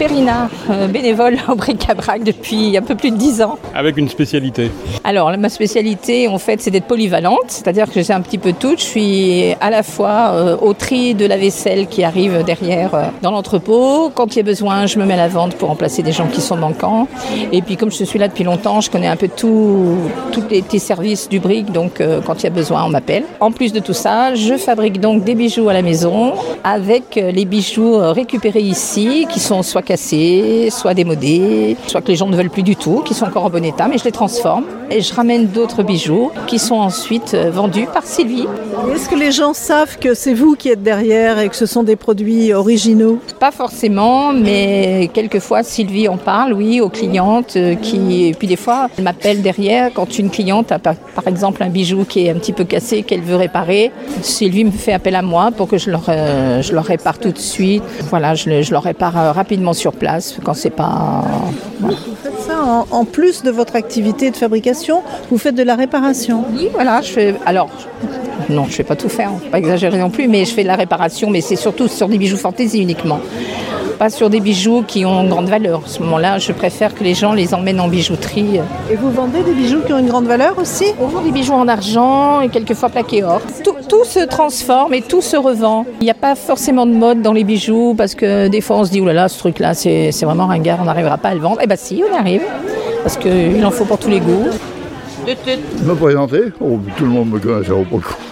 Speaker 1: Périna, euh, bénévole au bric-à-brac depuis un peu plus de dix ans.
Speaker 8: Avec une spécialité.
Speaker 1: Alors, ma spécialité, en fait, c'est d'être polyvalente, c'est-à-dire que j'ai un petit peu tout. Je suis à la fois euh, au tri de la vaisselle qui arrive derrière euh, dans l'entrepôt. Quand il y a besoin, je me mets à la vente pour remplacer des gens qui sont manquants. Et puis, comme je suis là depuis longtemps, je connais un peu tout, tous les petits services du bric, donc euh, quand il y a besoin, on m'appelle. En plus de tout ça, je fabrique donc des bijoux à la maison avec euh, les bijoux euh, récupérés ici, qui sont soit cassés, soit démodés, soit que les gens ne veulent plus du tout, qui sont encore en bon état, mais je les transforme et je ramène d'autres bijoux qui sont ensuite vendus par Sylvie.
Speaker 11: Est-ce que les gens savent que c'est vous qui êtes derrière et que ce sont des produits originaux?
Speaker 1: Pas forcément, mais quelquefois Sylvie en parle, oui, aux clientes qui, et puis des fois elle m'appelle derrière quand une cliente a par exemple un bijou qui est un petit peu cassé, qu'elle veut réparer. Sylvie me fait appel à moi pour que je leur, euh, je leur répare tout de suite. Voilà, je, je leur répare rapidement sur place quand c'est pas... Voilà.
Speaker 11: Vous faites ça en, en plus de votre activité de fabrication, vous faites de la réparation?
Speaker 1: Oui, voilà, je fais... Alors, non, je ne fais pas tout faire, hein, pas exagérer non plus, mais je fais de la réparation, mais c'est surtout sur des bijoux fantaisie uniquement. Pas sur des bijoux qui ont une grande valeur. À ce moment-là, je préfère que les gens les emmènent en bijouterie.
Speaker 11: Et vous vendez des bijoux qui ont une grande valeur aussi?
Speaker 1: On vend des bijoux en argent et quelquefois plaqués or. Tout, tout se transforme et tout se revend. Il n'y a pas forcément de mode dans les bijoux parce que des fois on se dit « Oh là là, ce truc-là, c'est, c'est vraiment ringard, on n'arrivera pas à le vendre. » Eh bien si, on y arrive, parce qu'il en faut pour tous les goûts.
Speaker 22: Me présenter? Oh, tout le monde me connaît, ça vaut pas le coup.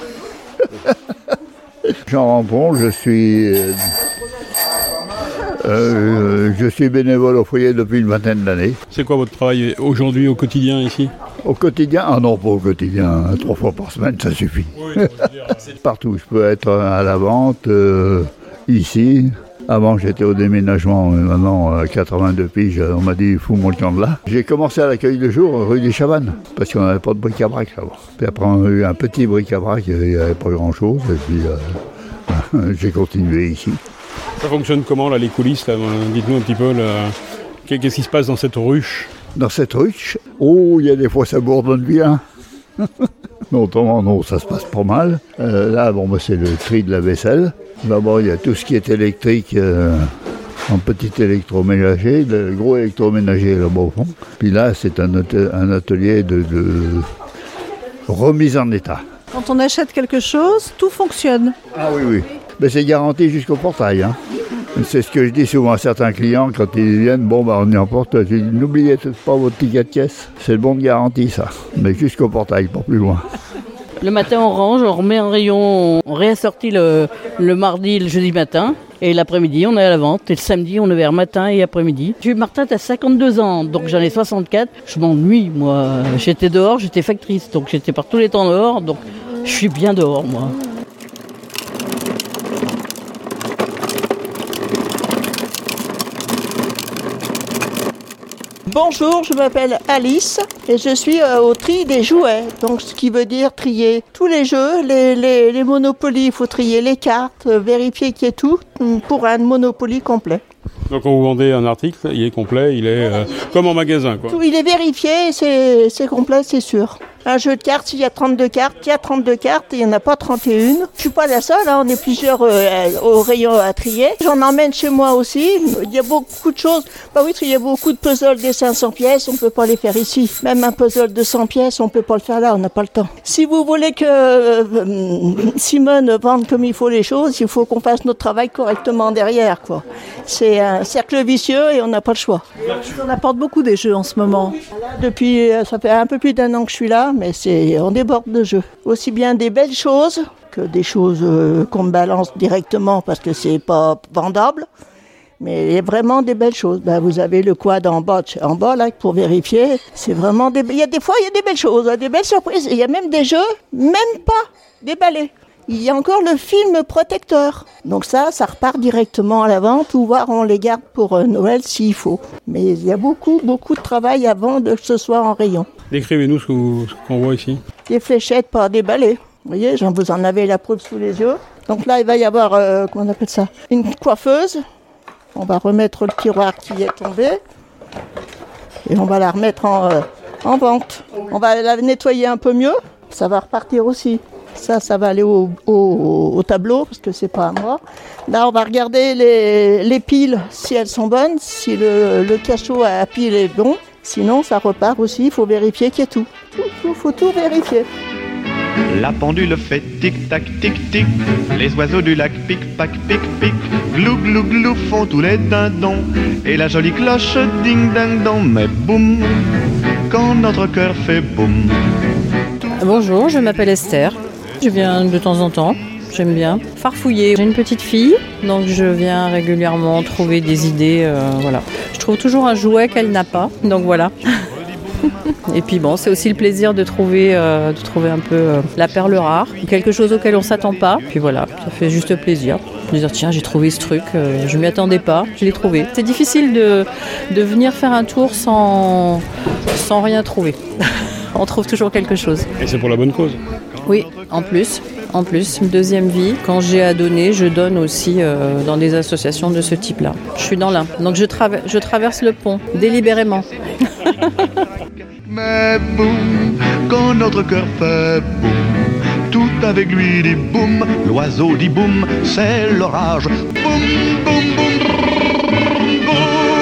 Speaker 22: Jean Rampon, je suis... Euh, euh, je suis bénévole au foyer depuis une vingtaine d'années.
Speaker 8: C'est quoi votre travail aujourd'hui au quotidien ici?
Speaker 22: Au quotidien? Ah non, pas au quotidien, trois fois par semaine, ça suffit. Oui, partout, je peux être à la vente, euh, ici. Avant, j'étais au déménagement, mais maintenant, à quatre-vingt-deux piges, on m'a dit, fous-moi le camp de là. J'ai commencé à l'accueil de jour, rue des Chavannes, parce qu'on n'avait pas de bric-à-brac là-bas. Puis après, on a eu un petit bric-à-brac, il n'y avait pas grand-chose, et puis euh, j'ai continué ici.
Speaker 8: Ça fonctionne comment, là, les coulisses là? Dites-nous un petit peu, là, qu'est-ce qui se passe dans cette ruche?
Speaker 22: Dans cette ruche? Oh, il y a des fois, ça bourdonne bien. Mais autrement, non, ça se passe pas mal. Euh, là, bon, bah, c'est le tri de la vaisselle. D'abord, il y a tout ce qui est électrique, euh, en petit électroménager, le gros électroménager là-bas au fond. Puis là, c'est un, un atelier de, de remise en état.
Speaker 11: Quand on achète quelque chose, tout fonctionne.
Speaker 22: Ah oui, oui. Mais c'est garanti jusqu'au portail. Hein. C'est ce que je dis souvent à certains clients quand ils viennent. Bon, bah, on y emporte. Je dis, n'oubliez pas votre ticket de caisse. C'est le bon de garantie, ça. Mais jusqu'au portail, pas plus loin.
Speaker 23: Le matin, on range, on remet en rayon, on réassortit le, le mardi, le jeudi matin. Et l'après-midi, on est à la vente. Et le samedi, on est vers matin et après-midi. J'ai eu Martin, t'as cinquante-deux ans, donc j'en ai soixante-quatre. Je m'ennuie, moi. J'étais dehors, j'étais factrice, donc j'étais par tous les temps dehors. Donc je suis bien dehors, moi.
Speaker 24: Bonjour, je m'appelle Alice et je suis euh, au tri des jouets, donc ce qui veut dire trier tous les jeux, les, les, les Monopoly, il faut trier les cartes, euh, vérifier qu'il y ait tout pour un Monopoly complet.
Speaker 8: Donc quand vous vendez un article, il est complet, il est euh, comme en magasin, quoi.
Speaker 24: Tout, il est vérifié, c'est, c'est complet, c'est sûr. Un jeu de cartes, s'il y a trente-deux cartes, il y a trente-deux cartes et il n'y en a pas trente et un. Je suis pas la seule, hein, on est plusieurs euh, au rayon à trier. J'en emmène chez moi aussi. Il y a beaucoup de choses. Bah oui, il y a beaucoup de puzzles des cinq cents pièces, on ne peut pas les faire ici. Même un puzzle de cent pièces, on ne peut pas le faire là, on n'a pas le temps. Si vous voulez que euh, Simone vende comme il faut les choses, il faut qu'on fasse notre travail correctement derrière, quoi. C'est un cercle vicieux et on n'a pas le choix.
Speaker 11: On apporte beaucoup des jeux en ce moment.
Speaker 24: Depuis, ça fait un peu plus d'un an que je suis là, mais c'est, on déborde de jeux. Aussi bien des belles choses que des choses euh, qu'on me balance directement parce que c'est pas vendable. Mais il y a vraiment des belles choses. Ben, vous avez le quad en bas, en bas là, pour vérifier. C'est vraiment des... Il y a des fois, il y a des belles choses, des belles surprises. Il y a même des jeux, même pas déballés. Il y a encore le film protecteur. Donc ça, ça repart directement à la vente ou voire on les garde pour euh, Noël s'il faut. Mais il y a beaucoup, beaucoup de travail avant de que ce soit en rayon.
Speaker 8: Décrivez-nous ce, que vous, ce qu'on voit ici.
Speaker 23: Des fléchettes pas déballées. Vous voyez, vous en avez la preuve sous les yeux. Donc là, il va y avoir, euh, comment on appelle ça, une coiffeuse. On va remettre le tiroir qui est tombé. Et on va la remettre en, euh, en vente. On va la nettoyer un peu mieux. Ça va repartir aussi.
Speaker 24: Ça, ça va aller au, au, au tableau parce que c'est pas à moi. Là, on va regarder les, les piles, si elles sont bonnes, si le, le cachot à pile est bon. Sinon, ça repart aussi, il faut vérifier qu'il y ait tout. Il faut tout vérifier.
Speaker 4: La pendule fait tic-tac, tic-tic. Les oiseaux du lac pic-pac, pic-pic. Glou, glou, glou font tous les dindons. Et la jolie cloche ding-ding-dong. Mais boum, quand notre cœur fait boum.
Speaker 10: Bonjour, je m'appelle Esther. Je viens de temps en temps. J'aime bien farfouiller. J'ai une petite fille, donc je viens régulièrement trouver des idées. Euh, voilà. Je trouve toujours un jouet qu'elle n'a pas, donc voilà. Et puis bon, c'est aussi le plaisir de trouver, euh, de trouver un peu euh, la perle rare, quelque chose auquel on ne s'attend pas. Puis voilà, ça fait juste plaisir de dire tiens, j'ai trouvé ce truc, euh, je ne m'y attendais pas, je l'ai trouvé. C'est difficile de, de venir faire un tour sans, sans rien trouver. On trouve toujours quelque chose.
Speaker 8: Et c'est pour la bonne cause.
Speaker 10: Oui, en plus. En plus, une deuxième vie, quand j'ai à donner, je donne aussi euh, dans des associations de ce type-là. Je suis dans l'Ain, donc je, traver- je traverse le pont, délibérément.
Speaker 4: Mais boum, quand notre cœur fait boum, tout avec lui dit boum, l'oiseau dit boum, c'est l'orage. Boum, boum, boum, boum.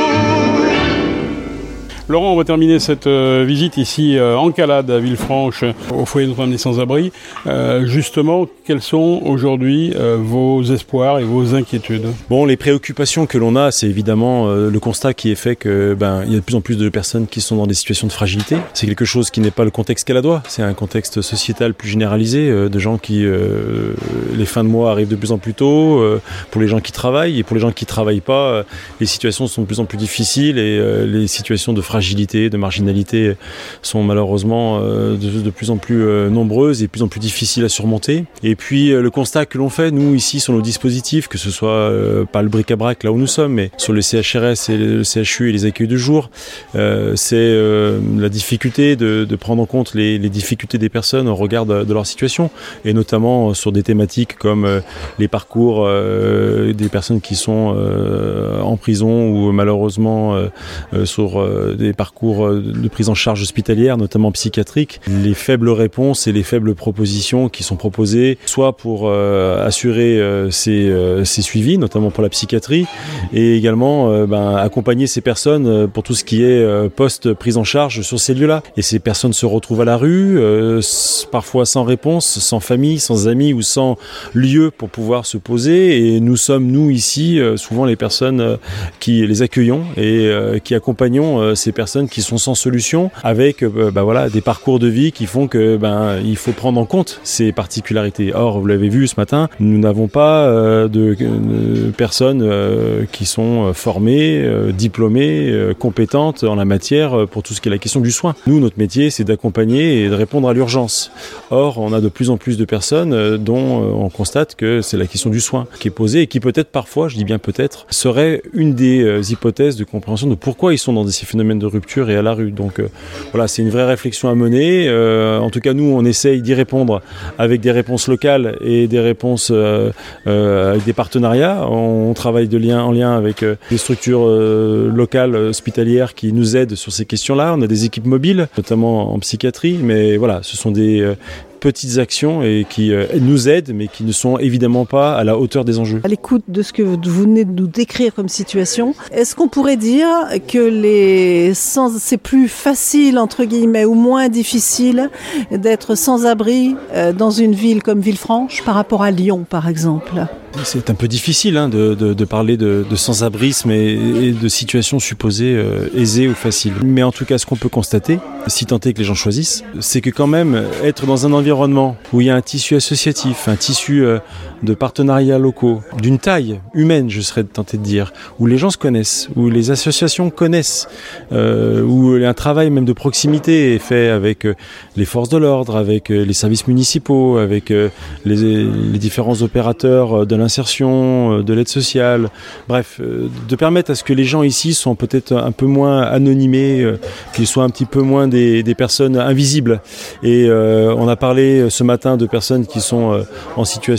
Speaker 8: Laurent, on va terminer cette euh, visite ici euh, en Calade à Villefranche, au foyer Notre-Dame des Sans-Abris. Euh, justement, quels sont aujourd'hui euh, vos espoirs et vos inquiétudes ?
Speaker 9: Bon, les préoccupations que l'on a, c'est évidemment euh, le constat qui est fait que ben il y a de plus en plus de personnes qui sont dans des situations de fragilité. C'est quelque chose qui n'est pas le contexte caladois, c'est un contexte sociétal plus généralisé, euh, de gens qui euh, les fins de mois arrivent de plus en plus tôt, euh, pour les gens qui travaillent et pour les gens qui travaillent pas, euh, les situations sont de plus en plus difficiles et euh, les situations de fragilité fragilité, de marginalité sont malheureusement euh, de, de plus en plus euh, nombreuses et de plus en plus difficiles à surmonter. Et puis euh, le constat que l'on fait, nous ici sur nos dispositifs, que ce soit euh, pas le bric-à-brac là où nous sommes, mais sur le C H R S et le C H U et les accueils de jour, euh, c'est euh, la difficulté de, de prendre en compte les, les difficultés des personnes au regard de, de leur situation, et notamment sur des thématiques comme euh, les parcours euh, des personnes qui sont euh, en prison ou malheureusement euh, euh, sur euh, des parcours de prise en charge hospitalière, notamment psychiatrique, les faibles réponses et les faibles propositions qui sont proposées, soit pour euh, assurer euh, ces, euh, ces suivis, notamment pour la psychiatrie, et également euh, ben, accompagner ces personnes pour tout ce qui est euh, post-prise en charge sur ces lieux-là. Et ces personnes se retrouvent à la rue, euh, parfois sans réponse, sans famille, sans amis ou sans lieu pour pouvoir se poser. Et nous sommes, nous, ici, euh, souvent les personnes euh, qui les accueillons et euh, qui accompagnons euh, ces personnes qui sont sans solution, avec euh, bah voilà, des parcours de vie qui font que ben, il faut prendre en compte ces particularités. Or, vous l'avez vu ce matin, nous n'avons pas euh, de, de personnes euh, qui sont formées, euh, diplômées, euh, compétentes en la matière pour tout ce qui est la question du soin. Nous, notre métier, c'est d'accompagner et de répondre à l'urgence. Or, on a de plus en plus de personnes euh, dont euh, on constate que c'est la question du soin qui est posée et qui peut-être parfois, je dis bien peut-être, serait une des euh, hypothèses de compréhension de pourquoi ils sont dans ces phénomènes de rupture et à la rue. Donc euh, voilà, c'est une vraie réflexion à mener. Euh, en tout cas, nous, on essaye d'y répondre avec des réponses locales et des réponses euh, euh, avec des partenariats. On travaille de lien en lien avec euh, des structures euh, locales hospitalières qui nous aident sur ces questions-là. On a des équipes mobiles, notamment en psychiatrie, mais voilà, ce sont des euh, petites actions et qui euh, nous aident, mais qui ne sont évidemment pas à la hauteur des enjeux.
Speaker 11: À l'écoute de ce que vous venez de nous décrire comme situation, est-ce qu'on pourrait dire que les sans, c'est plus facile, entre guillemets, ou moins difficile d'être sans-abri euh, dans une ville comme Villefranche par rapport à Lyon, par exemple ?
Speaker 9: C'est un peu difficile hein, de, de, de parler de, de sans-abrisme et, et de situations supposées euh, aisées ou faciles. Mais en tout cas, ce qu'on peut constater, si tant est que les gens choisissent, c'est que quand même, être dans un environnement où il y a un tissu associatif, un tissu euh, de partenariats locaux, d'une taille humaine, je serais tenté de dire, où les gens se connaissent, où les associations connaissent, euh, où un travail même de proximité est fait avec euh, les forces de l'ordre, avec euh, les services municipaux, avec euh, les, les différents opérateurs de l'insertion, de l'aide sociale, bref, de permettre à ce que les gens ici soient peut-être un peu moins anonymés, qu'ils soient un petit peu moins des, des personnes invisibles. Et euh, on a parlé ce matin de personnes qui sont en situation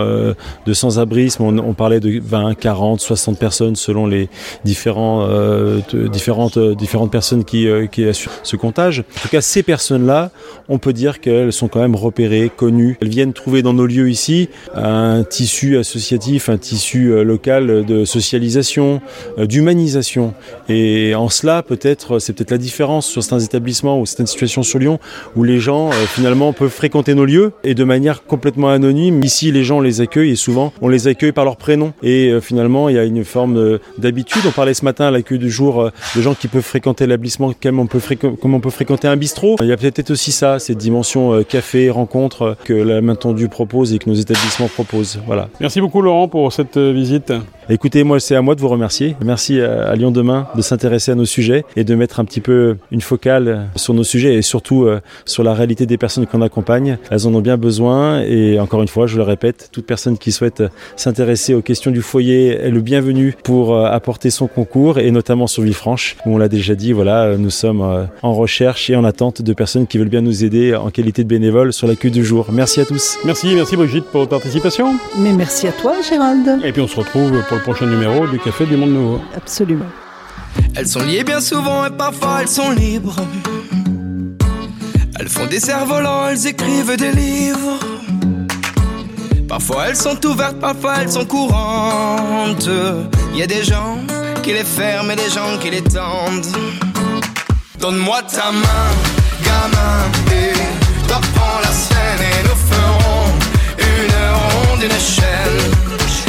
Speaker 9: euh, de sans-abrisme, on, on parlait de vingt, quarante, soixante personnes selon les différents, euh, de, différentes, euh, différentes personnes qui, euh, qui assurent ce comptage. En tout cas, ces personnes-là, on peut dire qu'elles sont quand même repérées, connues. Elles viennent trouver dans nos lieux ici un tissu associatif, un tissu euh, local de socialisation, euh, d'humanisation. Et en cela, peut-être, c'est peut-être la différence sur certains établissements ou certaines situations sur Lyon où les gens, euh, finalement, peuvent fréquenter nos lieux et de manière complètement anonyme. Ici, les gens les accueillent et souvent, on les accueille par leur prénom. Et euh, finalement, il y a une forme euh, d'habitude. On parlait ce matin à l'accueil du jour euh, de gens qui peuvent fréquenter l'établissement comme on peut, fréqu- comme on peut fréquenter un bistrot. Il y a peut-être aussi ça, cette dimension euh, café, rencontre euh, que la main tendue propose et que nos établissements proposent. Voilà.
Speaker 8: Merci beaucoup Laurent pour cette euh, visite.
Speaker 9: Écoutez, moi c'est à moi de vous remercier. Merci à, à Lyon Demain de s'intéresser à nos sujets et de mettre un petit peu une focale sur nos sujets et surtout euh, sur la réalité des personnes qu'on accompagne. Elles en ont bien besoin et encore une fois, je le répète, toute personne qui souhaite s'intéresser aux questions du foyer est le bienvenu pour euh, apporter son concours et notamment sur Villefranche où on l'a déjà dit, voilà, nous sommes euh, en recherche et en attente de personnes qui veulent bien nous aider en qualité de bénévoles sur l'accueil du jour. Merci à tous.
Speaker 8: Merci, merci Brigitte pour votre participation.
Speaker 11: Mais merci à toi Gérald.
Speaker 8: Et puis on se retrouve pour le prochain numéro du Café du Monde Nouveau.
Speaker 11: Absolument.
Speaker 13: Elles sont liées bien souvent et parfois elles sont libres. Elles font des cerfs-volants, elles écrivent des livres. Parfois elles sont ouvertes, parfois elles sont courantes. Il y a des gens qui les ferment et des gens qui les tendent. Donne-moi ta main, gamin, et t'apprends la scène et nous ferons une ronde, une chaîne.